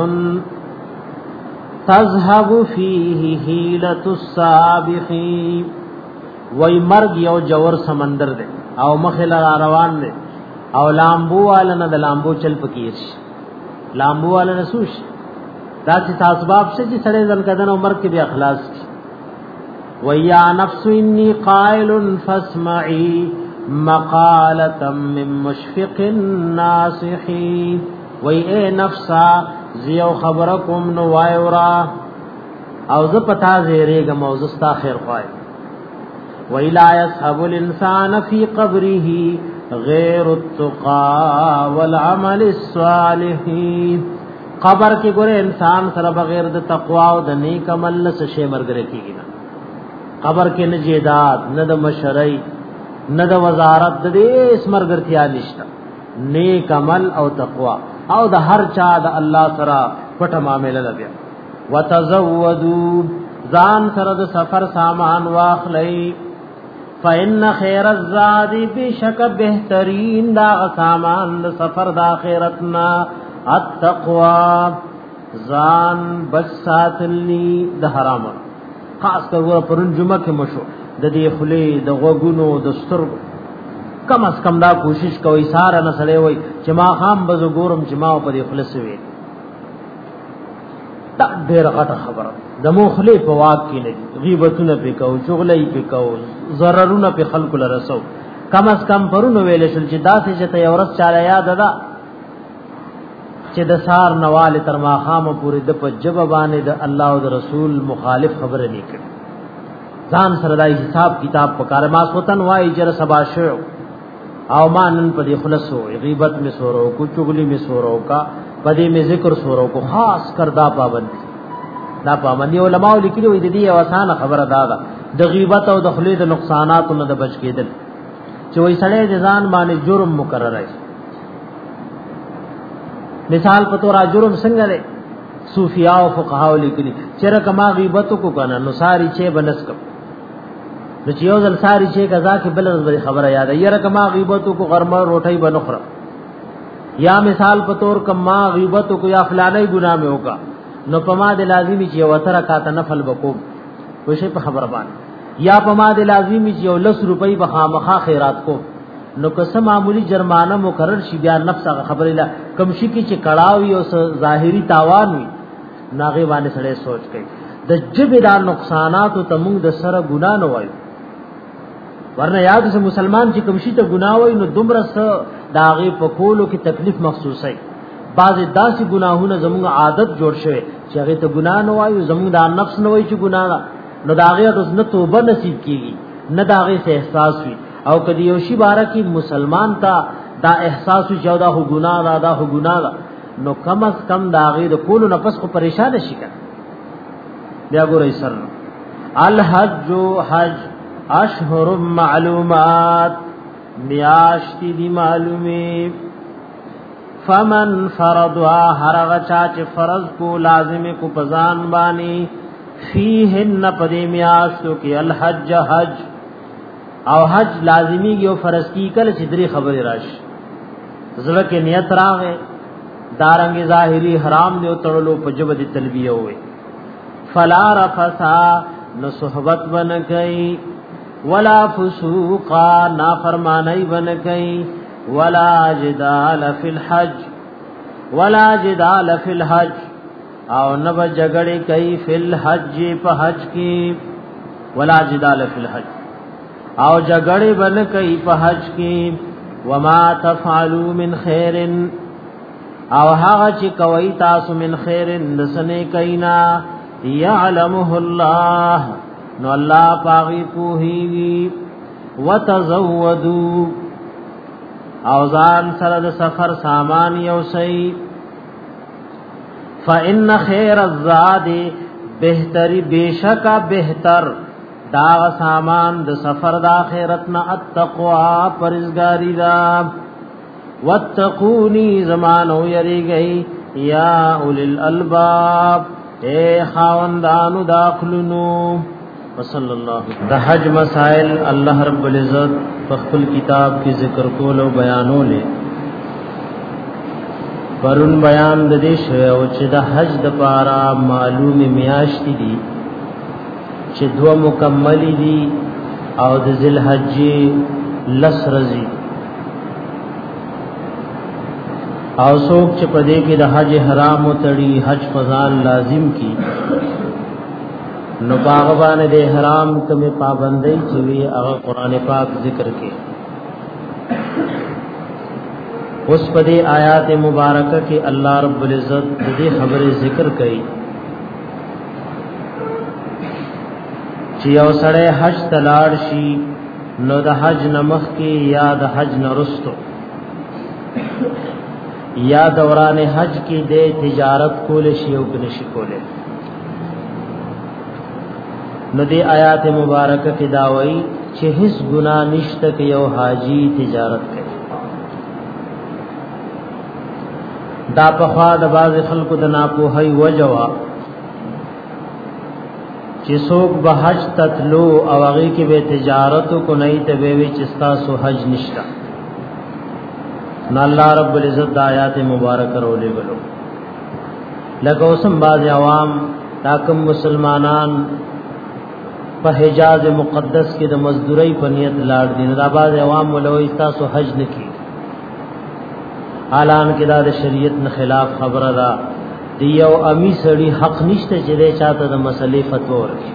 تذهب فيه حيلة السابقين وای مرګ یو جوور سمندر دی او مخله روان دی او لامبو والا نه د لامبو چل پکیر شي لامبو والا نسوش دا چې اسباب شي چې سړی ځن کدن عمر کې به اخلاص کی ویا نفس انی قائل فاسمعي مقاله من مشفق ناصح وای اے نفسا زیو خبرکم نو وایورا او ز پتا زیریګه موزستا خیر خوای ویلا يسحب الانسان في قبره غیر التقى والعمل الصالح قبر کې ګوره انسان سره بغیر د تقوا او د نیک عمل څخه شی مرګره کیږي نه قبر کې نه جیدات نه د مشرعي نه د وزارت د دې اسمرګرتیا نشته نیک عمل او تقوا او د هر چا د الله سره پټه معاملې لګیا وتزودوا ځان سره د سفر سامان واخلئ فإن خير الزاد بشك بهترین دا سامان د سفر د آخرتنا التقوا ځان بچ ساتلی د حرام خاص کر پرون جمعه کې مشو د دې خلی د غوګونو د سترګو کم از کم دا کوشش کوي ساره نه سړی وای چې ما خام بزو ګورم چې ما په دې خلص وي دا ډېر غټه خبره د مخلي په واک کې نه غیبتونه پکاو چغلې پکاو ضررونه په خلکو لرسو کم از کم پرونو ویل شل چې داسې چې ته اورس چاله یاد ده چې د سار نواله تر ما خام پورې د پجب باندې د الله او د رسول مخالف خبره لیکي ځان سره د حساب کتاب پکاره ما سوتن وای چې سبا شو او مانن په دې خلصو غیبت می سورو کو چغلی می سورو کا پدې می ذکر سورو کو خاص کر دا پابندي علماء لیکلي وي د دې اوسانه خبره ده د غیبت او د خلې د نقصاناتو نه د بچ کېدل چې وای سړی د ځان باندې جرم مقرر ہے مثال په تور جرم څنګه لري صوفیا او فقها لیکلي چې رکما غیبت کو کنه نو ساری چې بنس کړ نو چې یو ځل ساری چې غزا کې بل ورځ خبره یاد یې رکما غیبت کو غرمه روټي بنخره یا مثال په تور کما غیبت کو یا فلانه ګناه مې وکا نو پما د لازمی چې وتر کا ته نفل وکوم وشه په خبره باندې یا پما د لازمی چې 10 روپۍ بخامخه خیرات کو نو قسم معمولی جرمانه مقرر شي بیا نفس خبره لا کم شي کی چې کړهوي او ظاهری تاوان وي ناغه باندې سره سوچ کوي د جبه دا نقصانات او تمون د سره ګنا نه وایي ورنه یاد سے مسلمان چې کوم شي ته ګناه وای نو دومره س داغه په کولو کې تکلیف محسوسه بعض داسې ګناهونه زموږ عادت جوړ شوی چې هغه ته ګناه نه وای زموږ د نفس نه وای چې ګناه نو داغه روز نه توبه نصیب کیږي نه داغه سے احساس وي او کدی یو شی بارا کی مسلمان تا دا احساس وي چې دا هو ګناه دا هو ګناه نو کم از کم داغه د کولو نفس کو پریشان شي کنه بیا ګورې سر الحج حج اشهر معلومات میاشتی دی معلومی فمن فرضوا هرغ چاچ فرض کو لازم کو پزان بانی فیهن پدی میاشتو کی الحج حج او حج لازمی کی او فرض کی کل چدری خبر راش زړه کې نیت راغې دارنګ ظاهری حرام دی او تړلو پجب دی تلبیه وې فلا رفسا نو صحبت بن گئی ولا فسوقا نافرمانی بن گئی ولا جدال فی الحج او نب جگڑی کئی فی الحج پا حج کی ولا جدال فی الحج او جگڑی بن کئی پا حج کی وما تفعلوا من خیر او هغه چې کوي تاسو من خیر نسنه کینا یعلمه الله نو الله پاغي پوهیږي وتزودوا او ځان سره د سفر سامان یو سي فإن خير الزاد بهتري بشکا بهتر دا سامان د سفر د اخرت نه التقوا پرزګاری دا واتقوني زمانو یری گئی یا اول الالباب اے خاوندانو داخلونو وصلی الله د حج مسائل الله رب العزت په خپل کتاب کې ذکر کول او بیانول پرون بیان د دې شو او چې د حج د پارا معلومه میاشت دي چې دو مکمل دي او د ذل حج لسرزي او څوک چې په دې کې د حج حرام او تړي حج فضال لازم کی نو باغبان د حرام کمه پابندۍ چې وی هغه قران پاک ذکر کې اوس په دې آیات مبارکه کې الله رب العزت دې خبره ذکر کړي چې یو سړی حج تلاړ شي نو د حج نمخ کې یا د حج نرستو یا دوران حج کې د تجارت کول شي او نشي کوله نو دی آیات مبارکه کې دا وایي چې هیڅ ګناه نشته کې یو حاجی تجارت کوي دا په خوا د باز خلکو د ناپوهي وجوا چې څوک به حج تتلو او هغه کې به تجارت کو نه ته وی چې تاسو حج نشته نو الله رب العزت د آیات مبارکه رولې غلو لکه اوسم باز عوام تاکم مسلمانان په حجاز مقدس کې د مزدوري په نیت لاړ دي دا باز عوام ولوي تاسو حج نکي اعلان کې دا د شریعت نه خلاف خبره ده دیو امی سړي حق نشته چې دې چاته د مسلې فتوا ورکړي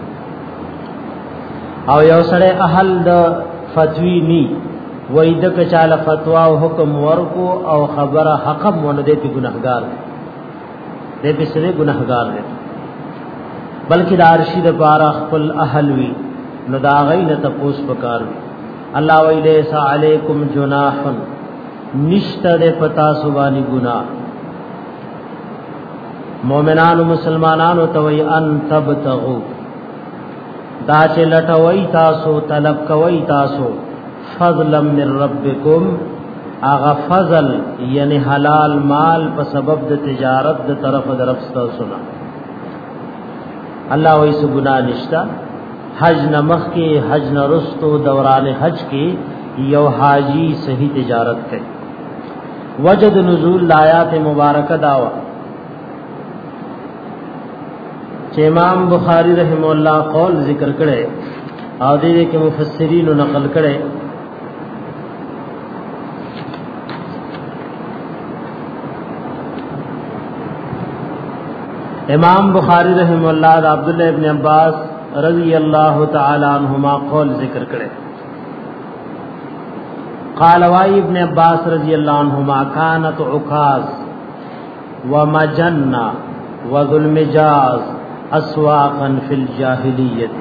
او یو سړی اهل د فتوی ني وای د کچاله فتوا او حکم ورکو او خبره حق مونږ دې په ګناهګار دې په سره ګناهګار دي بلکې د ارشد بار خپل اهل وی نو دا غي نه تپوس پکار وی الله وی لیس علیکم جناح نشته د پتا سبانی گناہ مومنانو مسلمانانو ته وی ان تبتغوا دا چې لټوي تاسو طلب کوي تاسو فضلا من ربکم اغه فضل یعنی حلال مال په سبب د تجارت د طرف درفستا سنا الله وی سو گناہ نشتا حج نمخ کې حج نرستو دوران حج کې یو حاجی صحیح تجارت کوي وجد نزول آیات مبارکه داوا چې امام بخاری رحم الله قول ذکر کړي او دې کې مفسرین نقل کړي امام بخاری رحم الله د عبد الله ابن عباس رضی الله تعالی عنہما قول ذکر کړي قال وائی ابن عباس رضی اللہ عنہما کانت عکاظ ومجنہ وذوالمجاز اسواقا فی الجاہلیت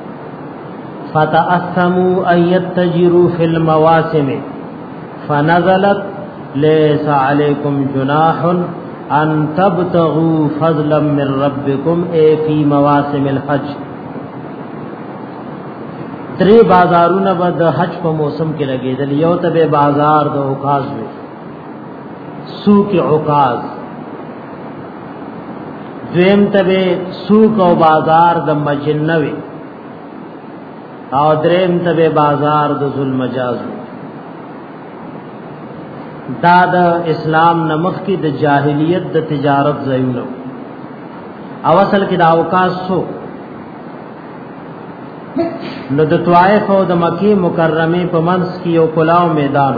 فتأثموا ان يتجروا فی المواسم فنزلت لیس علیکم جناح ان تبتغوا فضلا من ربکم اے فی مواسم الحج درې بازارونه به د حج په موسم کې لګیدل یو ته بازار د عکاظ وي سوق عکاظ دویم ته سوق او بازار د مجنه وي او دریم ته بازار د ذوالمجاز وي دا د اسلام نمخ کې د جاهلیت د تجارت ځایونه او اصل کې د عکاظ سو نو د طائف او د مکی مکرمه په منځ کې یو کلاو میدانو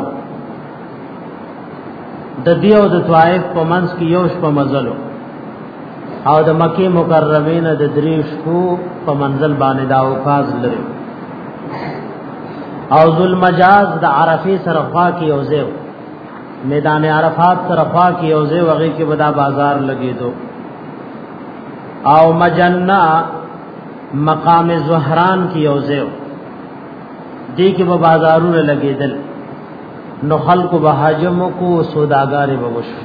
د دیو د طائف په منځ کې یو شپه مزلو او د مکی مکرمه نه د دریش کو په منزل باندې دا اوقاز لري او ذوالمجاز د عرفه سرفا کې یو ځای میدان عرفات سرفا کې یو ځای وغه کې ودا بازار لګي دو او مجنہ مقام زهران کی یوزیو دی کې به بازارونه لګیدل نو خلق به حاجم کو سوداګار به وش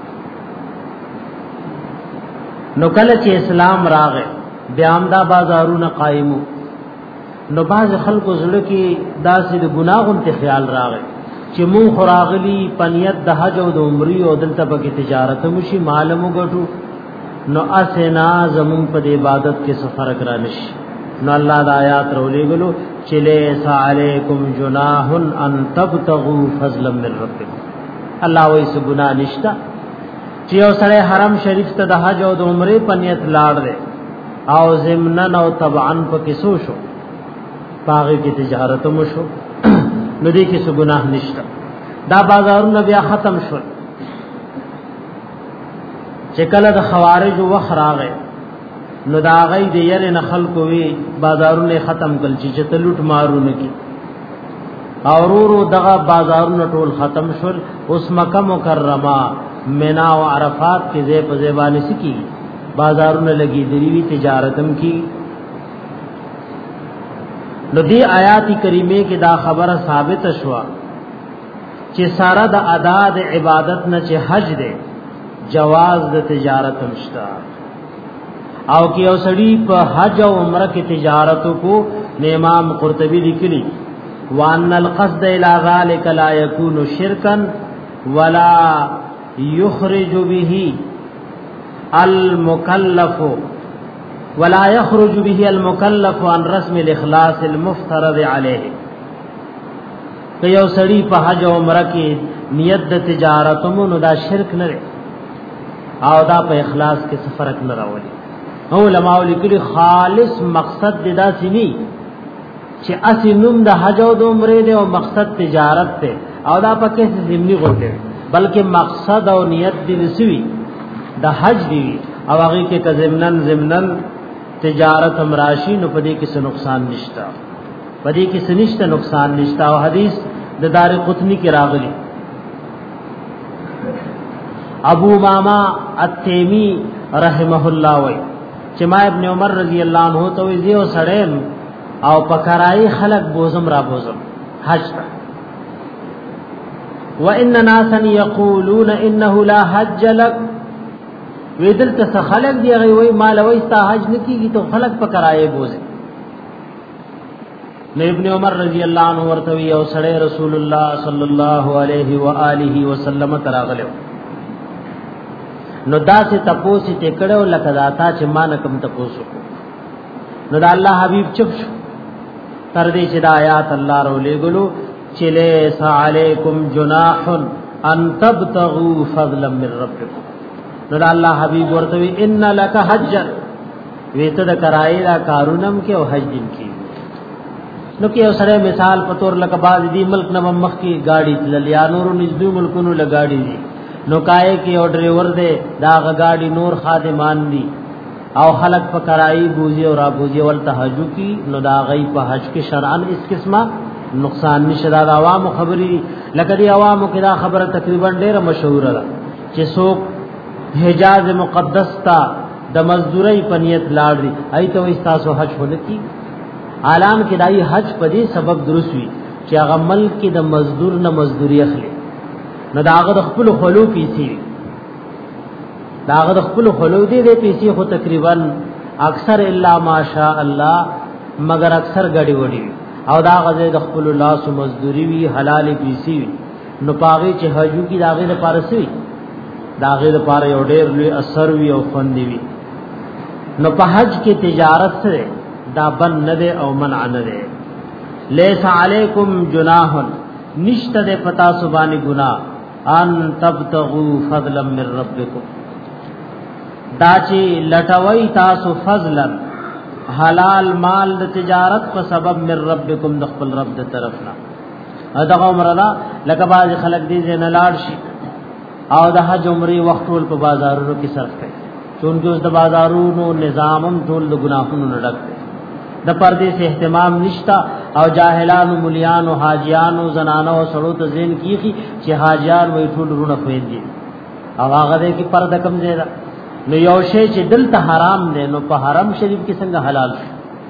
نو کله چې اسلام راغې بیا هم دا بازارونه قائمو نو باز خلق زړه کې داسې د ګناغون ته خیال راغې چې مون خراغلی پنیت د حج او د عمرې او دلته به تجارت مشي معلومو غټو نو اسنا زمون په عبادت کې سفر کرا نشي نو الله د آیات رولې غلو چله علیکم جناح ان تبتغوا فضلا من ربکم الله وایي څه ګناه نشتا چې یو سره حرم شریف ته د حج او د عمرې په نیت لاړ دی او ضمنن او تبعا په کیسو شو باغې کې تجارت مو شو نو دې کې څه ګناه نشتا دا بازارونه بیا ختم شول چې کله د خوارج وخت راغی نو دا غي د یره نه خلکو وی بازارونه ختم کړل چې تلوټ مارونه کی اورورو دغه بازارونه ټول ختم شول اوس مکه مکرمه مینا او عرفات کې زې په زبانه سکی بازارونه لګي دریوی تجارتم کی نو دی آیات کریمه کې دا خبره ثابت شوه چې سارا د ادا د عبادت نه چې حج دی جواز د تجارت مشتا او کې اوسړي په حج او عمره کې تجارت کو امام قرطبي لیکلي وان القصد الى ذلك لا يكون شركا ولا يخرج به المكلف ولا يخرج به المكلف عن رسم الاخلاص المفترض عليه که یو سړی په حج او عمره کې نیت د تجارت مونږ دا شرک نه او دا په اخلاص کې فرق نه راولي علماء لیکلي خالص مقصد دا سني چې اسی نوم د حج او د عمره دی او مقصد تجارت ته او دا پکې زمینی غوته بلکې مقصد او نیت دې نسوي د حج دی او هغه کې ضمنن تجارت امراشی نو پدې کې څه نقصان نشتا پدې کې څه نشته نقصان نشتا او حدیث د دارقطنی کې راغلی ابو ماما التیمی رحمه الله وای چې ما ابن عمر رضی الله عنه ته وی زیو سړیم او پکړای خلق بوزم را بوزم حج وان ناسا یقولون انه لا حج لك ویدل ته خلق دی وی مال وی ستا حج نکیږي تو خلق پکړای بوزه نو ابن عمر رضی الله عنه ورته وی او سړی رسول الله صلی الله علیه و آله وسلم تراغلو نو دا سه تپوسی ټکړو لکه داتا چې مان کم تپوسو نو دا الله حبیب چپ شو تر دې چې دا آیات الله رولې ګلو چې لیس علیکم جناح ان تبتغوا فضلا من ربکم نو دا الله حبیب ورته وی ان لک حج ویته د کرای دا کارونم کې او حج دین کې نو کې اوسره مثال پتور لکه باز دی ملک نو مخ کې گاڑی تلیا نور نږدې ملکونو لګاڑی دي نو کای کې او ډرایور دے دا غاډي نور خادمان دي او خلق په کرای بوزي او را بوزي ول تهجو کی نو دا غي په حج کې شرعن اس قسمه نقصان نشه دا عوام خبري لکه دي عوامو کې دا خبره تقریبا ډیره مشهور ده چې څوک حجاز مقدس تا د مزدوري پنیت لاړ دي ایته وي تاسو حج ونه کی اعلان کې دای حج په دې سبب درست وي چې هغه ملک کې د مزدور نه مزدوري اخلي نو داغه د خپل خلو پیسي داغه د خپل خلو دي د پیسي خو تقریبا اکثر الا ماشاء الله مگر اکثر غړي وړي او داغه د خپل لاس مزدوري وی حلال پیسي وی نو پاغي چې حجو کی داغه د پارسوي داغه د پاره یو ډېر لوی اثر وی او فند وی نو په حج کې تجارت سره دا بن نه ده او منع نه ده لیس علیکم جناح نشته ده پتا سبانی گناہ ان تبتغوا فضلا من ربکم دا چې لټوي تاسو فضلا حلال مال د تجارت په سبب من ربکم د خپل رب د طرفنا دغه عمره لکه باز خلک دي نه لاړ شي او د حج عمره وخت ټول په بازارونو کې صرف کوي چونکه اوس د بازارونو نظامم ټول د ګناهونو نه ډک د پردې سے اهتمام نشتا او جاهلانو مليانو حاجیانو زنانو سړو ته زین کیږي چې حاجیان وې ټول رونه خوین دي او هغه دې کې پرده کم دی نو یو شی چې دلته حرام دی نو په حرم شریف کې څنګه حلال شي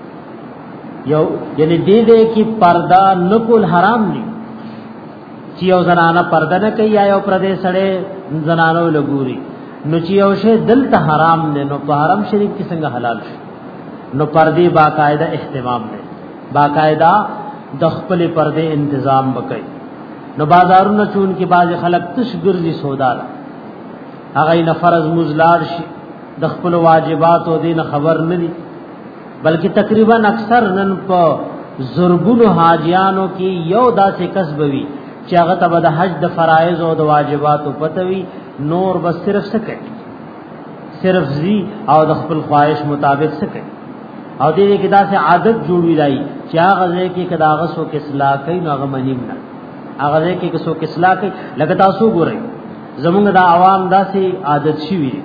یو یعنی دې کې پرده نکول حرام دي چې یو زنانه پرده نه کوي یا یو پردې سړې زنانو لګوري نو چې یو شی دلته حرام دی نو په حرم شریف کې څنګه حلال شي نو پردی باقاعدہ اهتمام دے باقاعدہ د خپل پردے انتظام وکي نو بازارونو چون کې باز خلک تش ګرځي سودا هغه نه فرض مزلار شي د خپل واجبات او دین خبر نه دي بلکې تقریبا اکثر نن په زرګونو حاجیانو کې یو داسې کسب وي چې هغه ته د حج د فرایض او د واجبات او پتوي نور بس صرف سکه صرف زی او د خپل خواهش مطابق سکه او دې کې دا سه عادت جوړوي لای چې هغه ځکه کې کداغه سو کې اصلاح کوي نو هغه منیم نه هغه ځکه کې سو کې اصلاح کوي لکه تاسو ګورئ زمونږ د عوام داسې عادت شي وي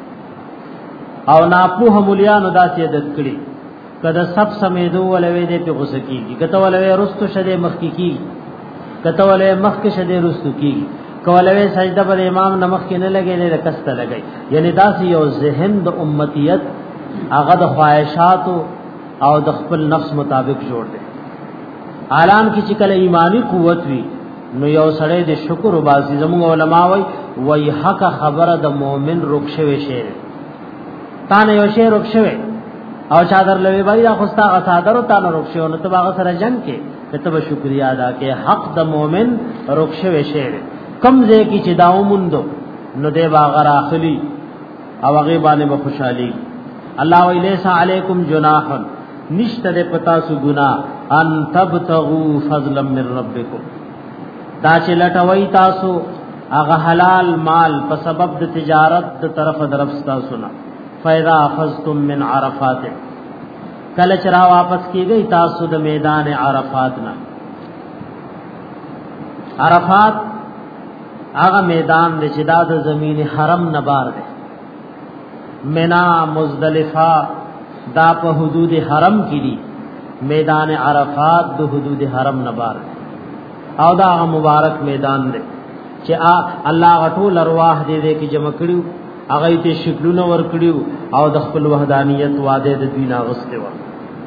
او ناپوه مليانو داسې عادت کړي کله سب سمیدو ولوي دې په غوسه کیږي کته ولوي رستو شده مخ کیږي کته ولوي مخ کې شده رستو کیږي کولوي سجده پر امام نمخ کې نه لګي نه کسته لګي یعنی داسې یو ذهن د امتیت هغه د خواهشات او د خپل نفس مطابق جوړ دي اعلان کی چې کله ایمانی قوت وی نو یو سړی د شکر او بازي زموږ علما وای حق خبره د مؤمن رخصوي شي تا نه یو شی رخصوي او چادر لوي باندې اخستا غصادر او تا نه رخصو نو تبا سره جنگ کې کتب شکریا ادا کې حق د مؤمن رخصوي شي کم ځای کی چې داو مندو نو دی باغ راخلی او هغه باندې به خوشحالي الله ویلیسا علیکم جناح نشته د پتا سو گنا ان تبتغوا فضلا من ربکم دا چې لټوي تاسو هغه حلال مال په سبب د تجارت د طرف تاسو نه فاذا افضتم من عرفات کله چر واپس کیږي تاسو د میدان عرفات نه. عرفات هغه میدان دی چې د زمین حرم نه بار دی. منا مزدلفه دا په حدود حرم کې دي، میدان عرفات د حدود حرم نه بار دی او دا مبارک میدان دی چې الله غټول ارواح دې کې جمع کړیو، هغه ته شکلونه ور کړیو او د خپل وحدانیت وعده د دین غسته و.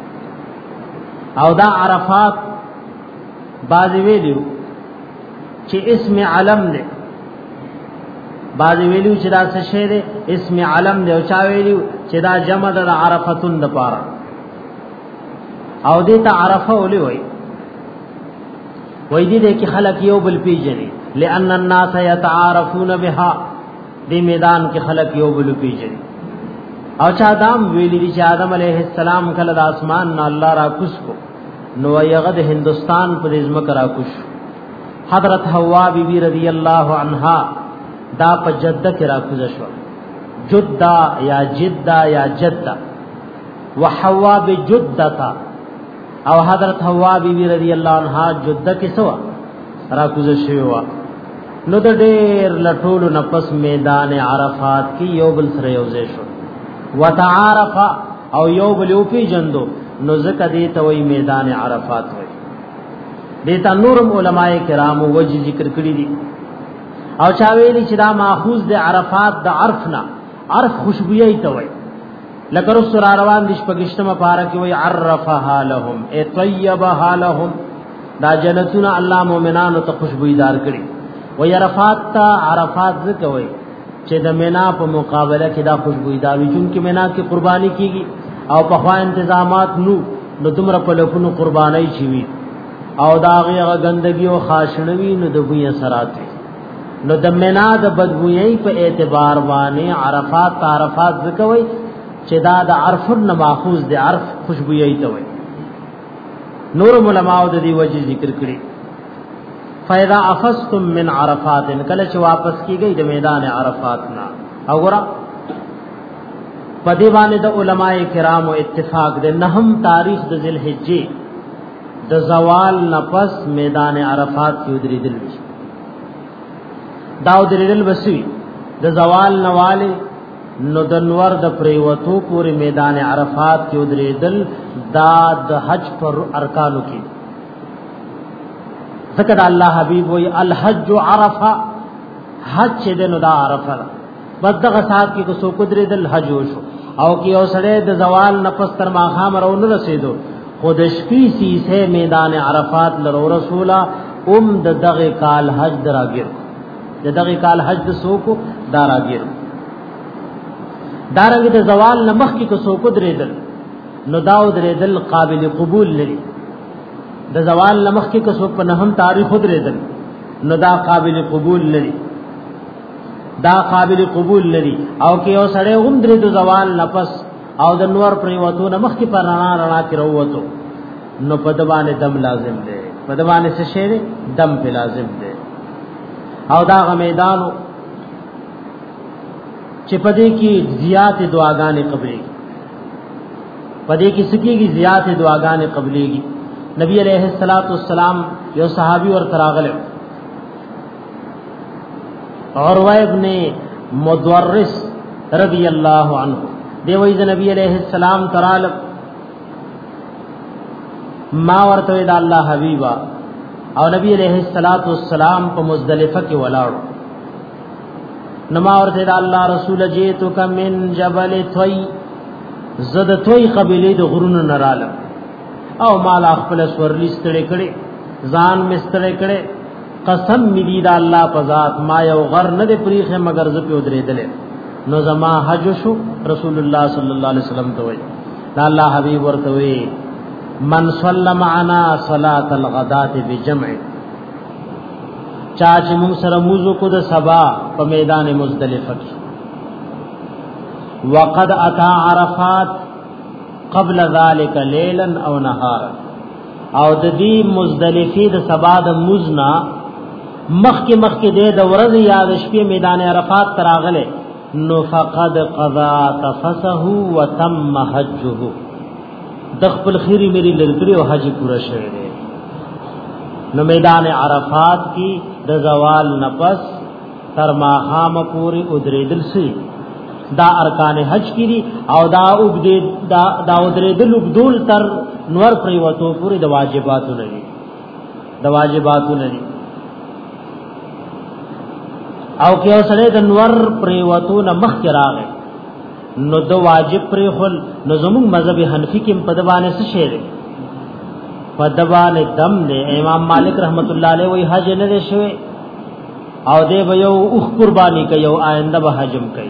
او دا عرفات باز ویلو چې اسم علم دی، باز ویلو چې دا څه شی دی اسم علم دی، او چا ویلو چې دا جمع د عرفتون د پاره. او دې ته عرفه ولي وای دې کې خلق یو بل پیژني، لئن الناس يتعارفون بها، دې میدان کې خلق یو بل پیژني. او چا دام ویلی چې آدم علیه السلام کله د اسمان نه الله را کوس کو نو یغه د هندستان په ځمکه را کوش. حضرت حوا بی بی رضی الله عنها دا په جده کې را کوز شو، جده یا جده یا جده، وحوا بجدتا، او حضرت حوا بی بی رضی الله عنها جده کې سوا را کوز شو. نو د ډېر لټولو نفس میدان عرفات کې یو بل سره یو ځای شو، وتعارف او یو بل یو پیجندو، نو ځکه دې ته وی میدان عرفات وای. دې ته نورم علماء کرام وجه ذکر کړی دي. او چا ویلی چې دا ماخوذ د عرفات د عرفنا، عرف خوشبوئی ته وای. لکه رسول روان دي شپږشتمه پاره کې وای عرفها لهم ای طیبها لهم، دا جنتونه الله مؤمنانو ته خوشبوئیدار کړي. وای عرفات ته عرفات ځکه وای چې د مینا په مقابله کې دا خوشبوئیدار وي، چې مینا کې قرباني کیږي او په خوا انتظامات نو دومره په لکونو قربانای شي وي او دا هغه غندګي او خاصنوي نو د بوی اثرات وي. نو د مینا د بدبوئی په اعتبار باندې عرفات ځکه وای چې دا د عرف نه ماخوذ د عرف خوشبوئی ته وای. نور علماء د دې وجه ذکر کړي. فاذا افضتم من عرفات، کله چې واپس کیږي د میدان عرفات نه. او ګره په دې باندې د علماء کرامو اتفاق ده، نهم تاریخ د ذل حجې د زوال نفس میدان عرفات کې ودرېدل وشي. دا ودرېدل وسوي د زوال نواله نو د نور د پریوتو پورې میدان عرفات کې ودرېدل دا د حج پر ارکانو کې. ذکر الله حبیب وی الحج عرفه، حج چې دنو دا عرفه بس دغه سات کې کو سو قدرت الحج وشو. او کې اوسړه د زوال نفس تر ماخام راو نه رسیدو، خود شپې سیسه میدان عرفات لرو رسولا د دغه کال حج دراګر، د دغه کال حج د سو کو دراګر دارنګ د زوال نمخ کې کو سو قدرت نو داو درېدل قابل قبول لري. د زوال نمخ کې کو سو په نهم تاریخ درېدل نو دا قابل قبول لري، دا قابل قبول لري. او کې یو سړی هم درې د زوال نفس او د نور پریوتو نمخ کې پر رڼا کې وروته نو په دبانې دم لازم دی، په دبانې څه شی دم په لازم دی. او دا غ میدانو چې پدې کې زیات دعاګانې قبلېږي، پدې کې سکیږي زیات دعاګانې قبلېږي. نبی علیہ الصلوۃ والسلام یو صحابي ور تراغله عروہ ابن مدورس رضی اللہ عنہ دی وی نبی علیہ السلام ترال ما ورته د الله حبیبا او نبی علیہ الصلوۃ والسلام په مزدلفه کې ولاړو. نما ورته د الله رسول جیتک من جبل توي، زد توي قبیله د غرونو نراله او مال خپل سورلی ستړي کړي، ځان مستړي کړي. قسم می دی دا الله په ذات ما یو غر نه دی پریخه مگر ز په درېدل نو زما حج شو. رسول الله صلی الله علیه وسلم ته وی دا الله حبیب ورته وی من صلی معنا صلاه الغداة بجمع، چا چې موږ سره موزو کو د سبا په میدان مزدلفه کې. وقد اتى عرفات قبل ذلك ليلا او نهارا، او د دې مزدلفه د سبا د مزنا مخ کې د ورځ یاد شپې میدان عرفات تراغله نو فقد قضا تفسه وتم حجه د خپل خیری میری لرګړي او حج پورا شوی دی. نو میدان عرفات کی د زوال نفس تر ماخام پوری ادریدل سی دا ارکان حج کی دی او دا ادریدل ابدول تر نور پریوتو پوری د واجباتو لري او کیو سره د نور پریوتو نه مخ راغی نو د واجب پرې خل نو زموږ مذهب حنفی کې په دبانې څه شی دی په دبانې دم دی. امام مالک رحمت الله علیه وی حج نه دی شوی او دې به یو اوخ قربانی کوي او آینده به حجم کوي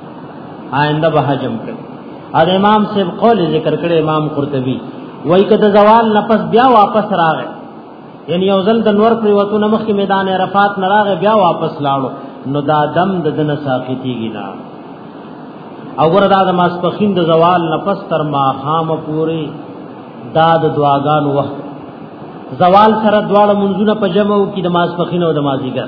ا امام صاحب قول ذکر کړي امام قرطبی وای کده زوال نفس بیا واپس راغی یعنی یو ځل د نور پرې وته نمخ کې میدان عرفات نه راغی بیا واپس لاړو نو دا دم د دنه ساقطیږي نه او وردا د ماسپخین د زوال نفس تر ماخام پوری دا د دعاګانو وخت زوال سره دواړه منځونه په جمع او کې د ماسپخین او د مازیګر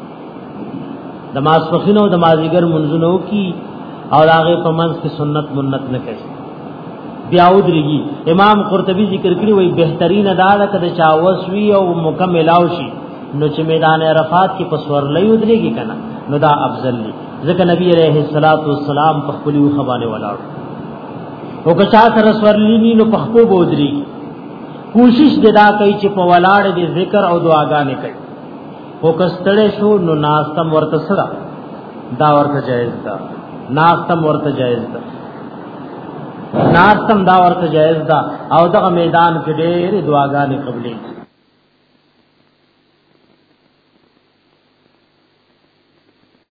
منځونه او کې او هغه په منځ کې سنت منت نه کوي بیا ودرېږي. امام قرطبی ذکر کړی وای بهترین ادا ده کده چاوسوي او مکمل او شي نو چې میدان عرفات کې پسور لې ودرېږي کنه نو دا افضل دی ځکه نبی عليه الصلاة والسلام په خپل خبره ولاړ او که چا سره سورلی نو په خپل بودري کوشش ددا کوي چې په ولاړ دي ذکر او دعاګانې کوي او کستړې شو نو ناستم ورته سره دا ورته جایز ده ناستم دا ورته جایز ده او دغه میدان کې ډېر دعاګانې قبلې